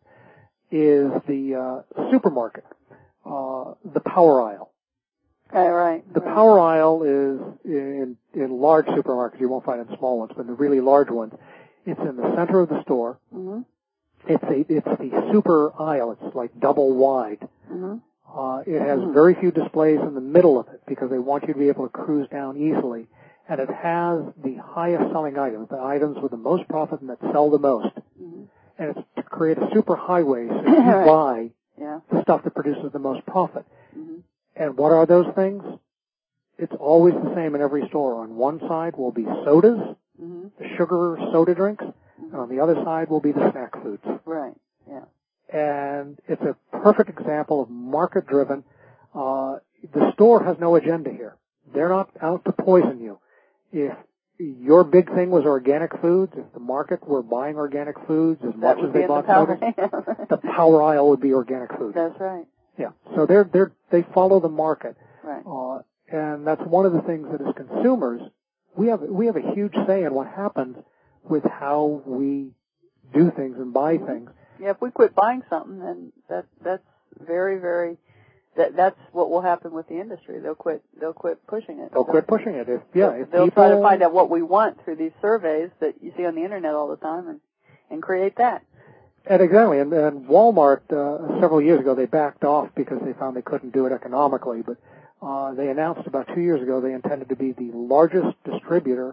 is the uh, supermarket, uh, the power aisle. Okay, right. The right. power aisle is in, in large supermarkets. You won't find it in small ones, but in the really large ones, it's in the center of the store. Mm-hmm. It's a, it's the super aisle. It's like double wide. Mm-hmm. Uh, it has mm-hmm. very few displays in the middle of it because they want you to be able to cruise down easily. And it has the highest selling items, the items with the most profit and that sell the most. Mm-hmm. And it's to create a super highway so you right. buy yeah. the stuff that produces the most profit. Mm-hmm. And what are those things? It's always the same in every store. On one side will be sodas, mm-hmm. the sugar soda drinks, mm-hmm. and on the other side will be the snack foods. Right, yeah. And it's a perfect example of market-driven. Uh, the store has no agenda here. They're not out to poison you. If your big thing was organic foods, if the market were buying organic foods as that much as they bought sodas, the power aisle would be organic food. That's right. Yeah. So they're they're they follow the market. Right. Uh, and that's one of the things that as consumers we have we have a huge say in what happens with how we do things and buy mm-hmm. things. Yeah, if we quit buying something, then that that's very very that that's what will happen with the industry. They'll quit they'll quit pushing it. They'll so quit pushing it. If yeah, if they'll people, try to find out what we want through these surveys that you see on the internet all the time and and create that. And exactly, and, and Walmart uh, several years ago they backed off because they found they couldn't do it economically. But uh, they announced about two years ago they intended to be the largest distributor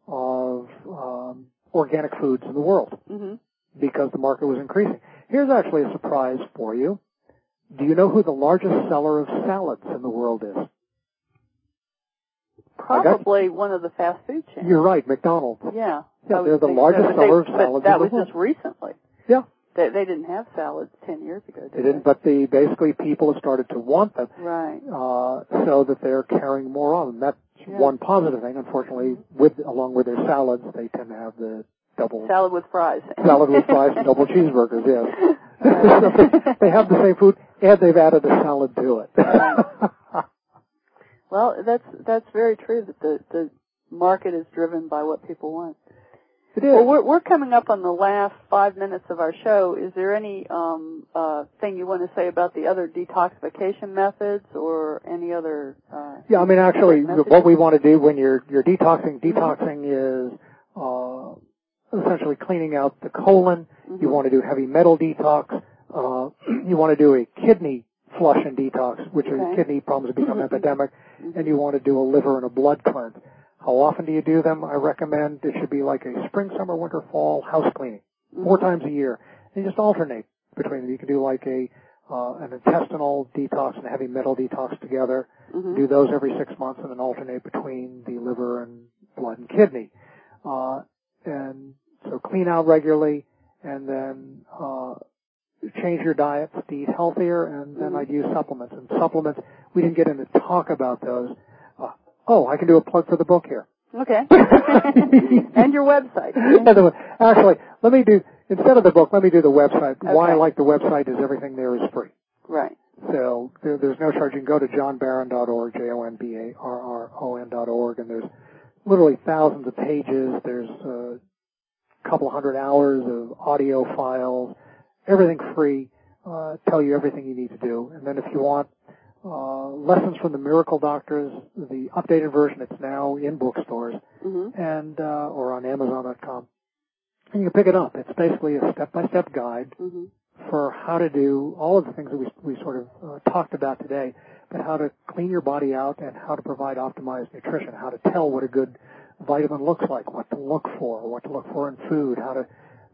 of um, organic foods in the world mm-hmm. because the market was increasing. Here's actually a surprise for you. Do you know who the largest seller of salads in the world is? Probably one of the fast food chains. You're right, McDonald's. Yeah, yeah, they're the largest seller of salads. But that in the was world. just recently. Yeah. They, they didn't have salads ten years ago, did they? Didn't, but the, basically people have started to want them. Right. Uh, so that they're carrying more of them. That's yeah. one positive thing. Unfortunately, with, along with their salads, they tend to have the double... Salad with fries. Salad with fries and double cheeseburgers, yes. So they have the same food, and they've added a salad to it. Well, that's that's very true, that the, the market is driven by what people want. It is. Well, we're, we're coming up on the last five minutes of our show. Is there any um, uh, thing you want to say about the other detoxification methods or any other? Uh, yeah, I mean, actually, messages? what we want to do when you're you're detoxing, detoxing mm-hmm. is uh, essentially cleaning out the colon. Mm-hmm. You want to do heavy metal detox. Uh, you want to do a kidney flush and detox, which okay. is kidney problems have become epidemic, mm-hmm. and you want to do a liver and a blood cleanse. How often do you do them? I recommend it should be like a spring, summer, winter, fall house cleaning, mm-hmm. four times a year, and you just alternate between them. You can do like a uh, an intestinal detox and a heavy metal detox together. Mm-hmm. Do those every six months, and then alternate between the liver and blood and kidney. Uh, and so clean out regularly, and then uh, change your diet to eat healthier, and then mm-hmm. I'd use supplements. And supplements, we didn't get into talk about those. Uh, oh, I can do a plug for the book here. Okay. And your website. Actually, let me do, instead of the book, let me do the website. Okay. Why I like the website is everything there is free. Right. So there, there's no charge. You can go to john barron dot org, J O N B A R R O N dot org, and there's literally thousands of pages. There's a couple hundred hours of audio files. Everything free, uh, tell you everything you need to do. And then if you want uh, lessons from the Miracle Doctors, the updated version, it's now in bookstores mm-hmm. and uh, or on amazon dot com. And you can pick it up. It's basically a step-by-step guide mm-hmm. for how to do all of the things that we, we sort of uh, talked about today, but how to clean your body out and how to provide optimized nutrition, how to tell what a good vitamin looks like, what to look for, what to look for in food, how to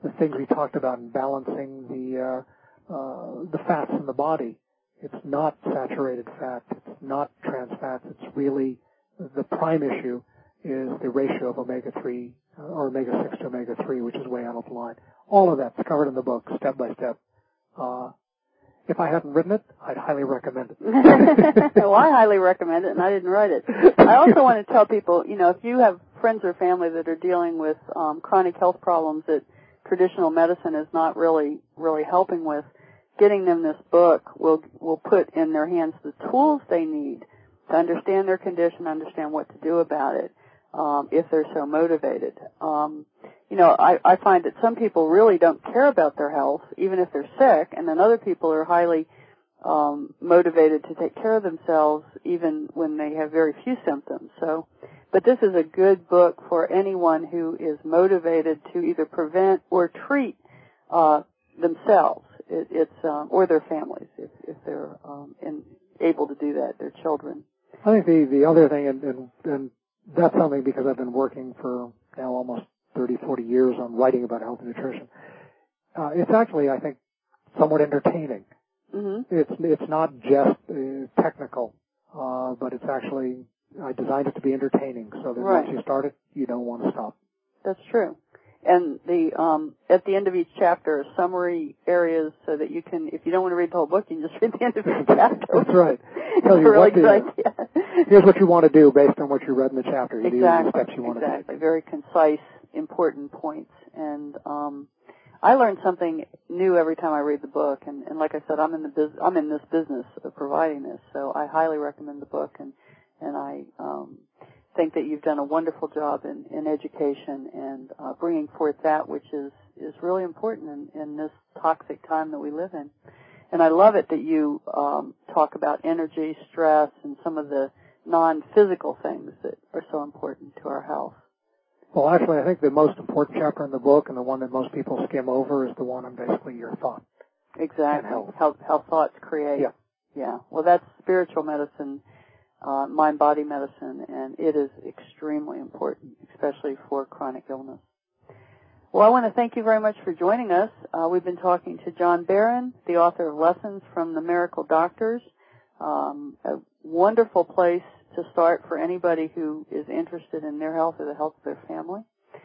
the things we talked about in balancing the uh, uh, the fats in the body. It's not saturated fat. It's not trans fats. It's really the prime issue is the ratio of omega three uh, or omega six to omega three, which is way out of line. All of that's covered in the book, step by step. Uh, if I hadn't written it, I'd highly recommend it. Well, I highly recommend it, and I didn't write it. I also want to tell people, you know, if you have friends or family that are dealing with um, chronic health problems that traditional medicine is not really, really helping with, getting them this book will will put in their hands the tools they need to understand their condition, understand what to do about it, um, if they're so motivated. Um, you know, I, I find that some people really don't care about their health, even if they're sick, and then other people are highly um, motivated to take care of themselves, even when they have very few symptoms. So, but this is a good book for anyone who is motivated to either prevent or treat uh, themselves. It, it's um, or their families, if, if they're um, in, able to do that, their children. I think the the other thing, and, and, and that's something because I've been working for now almost thirty, forty years on writing about health and nutrition. Uh, it's actually, I think, somewhat entertaining. Mm-hmm. It's it's not just uh, technical, uh, but it's actually I designed it to be entertaining, so that right. once you start it, you don't want to stop. That's true. And the um, at the end of each chapter are summary areas so that you can, if you don't want to read the whole book, you can just read the end of each chapter. That's right. It's Tell a you really what good to, idea. Here's what you want to do based on what you read in the chapter. You exactly. do the steps you want exactly. to take. Very concise, important points. And um, I learn something new every time I read the book. And, and like I said, I'm in the bus- I'm in this business of providing this, so I highly recommend the book. And and I um, think that you've done a wonderful job in, in education and uh, bringing forth that which is, is really important in, in this toxic time that we live in. And I love it that you um, talk about energy, stress, and some of the non-physical things that are so important to our health. Well, actually, I think the most important chapter in the book and the one that most people skim over is the one on basically your thought. Exactly. Health. How, how thoughts create. Yeah. Yeah. Well, that's spiritual medicine. Uh, mind-body medicine, and it is extremely important, especially for chronic illness. Well, I want to thank you very much for joining us. Uh, we've been talking to John Barron, the author of Lessons from the Miracle Doctors. Um, a wonderful place to start for anybody who is interested in their health or the health of their family.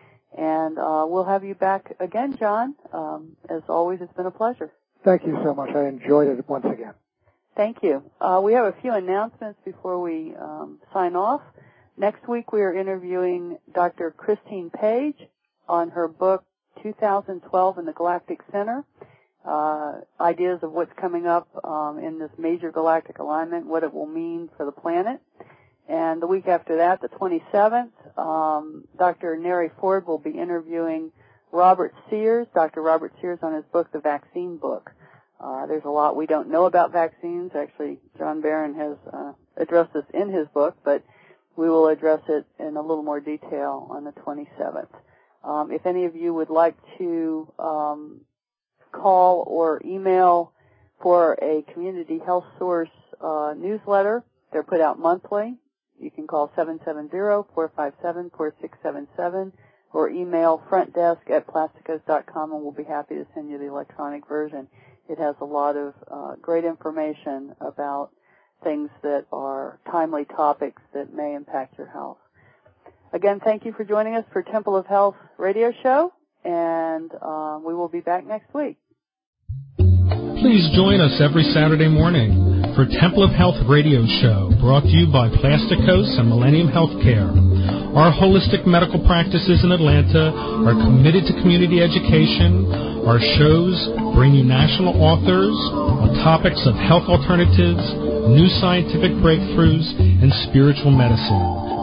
And uh, we'll have you back again, John. Um, as always, it's been a pleasure. Thank you so much. I enjoyed it once again. Thank you. Uh, we have a few announcements before we um, sign off. Next week we are interviewing Doctor Christine Page on her book two thousand twelve in the Galactic Center, uh, ideas of what's coming up um, in this major galactic alignment, what it will mean for the planet. And the week after that, the twenty-seventh, um, Doctor Neri Ford will be interviewing Robert Sears, Doctor Robert Sears on his book, The Vaccine Book. Uh, there's a lot we don't know about vaccines. Actually, John Barron has uh, addressed this in his book, but we will address it in a little more detail on the twenty-seventh. Um, if any of you would like to um, call or email for a Community Health Source uh, newsletter, they're put out monthly. You can call seven seven zero, four five seven, four six seven seven or email frontdesk at plasticos dot com, and we'll be happy to send you the electronic version. It has a lot of uh, great information about things that are timely topics that may impact your health. Again, thank you for joining us for Temple of Health radio show, and uh, we will be back next week. Please join us every Saturday morning for Temple of Health radio show, brought to you by Plasticos and Millennium Healthcare. Our holistic medical practices in Atlanta are committed to community education. Our shows bring you national authors on topics of health alternatives, new scientific breakthroughs, and spiritual medicine.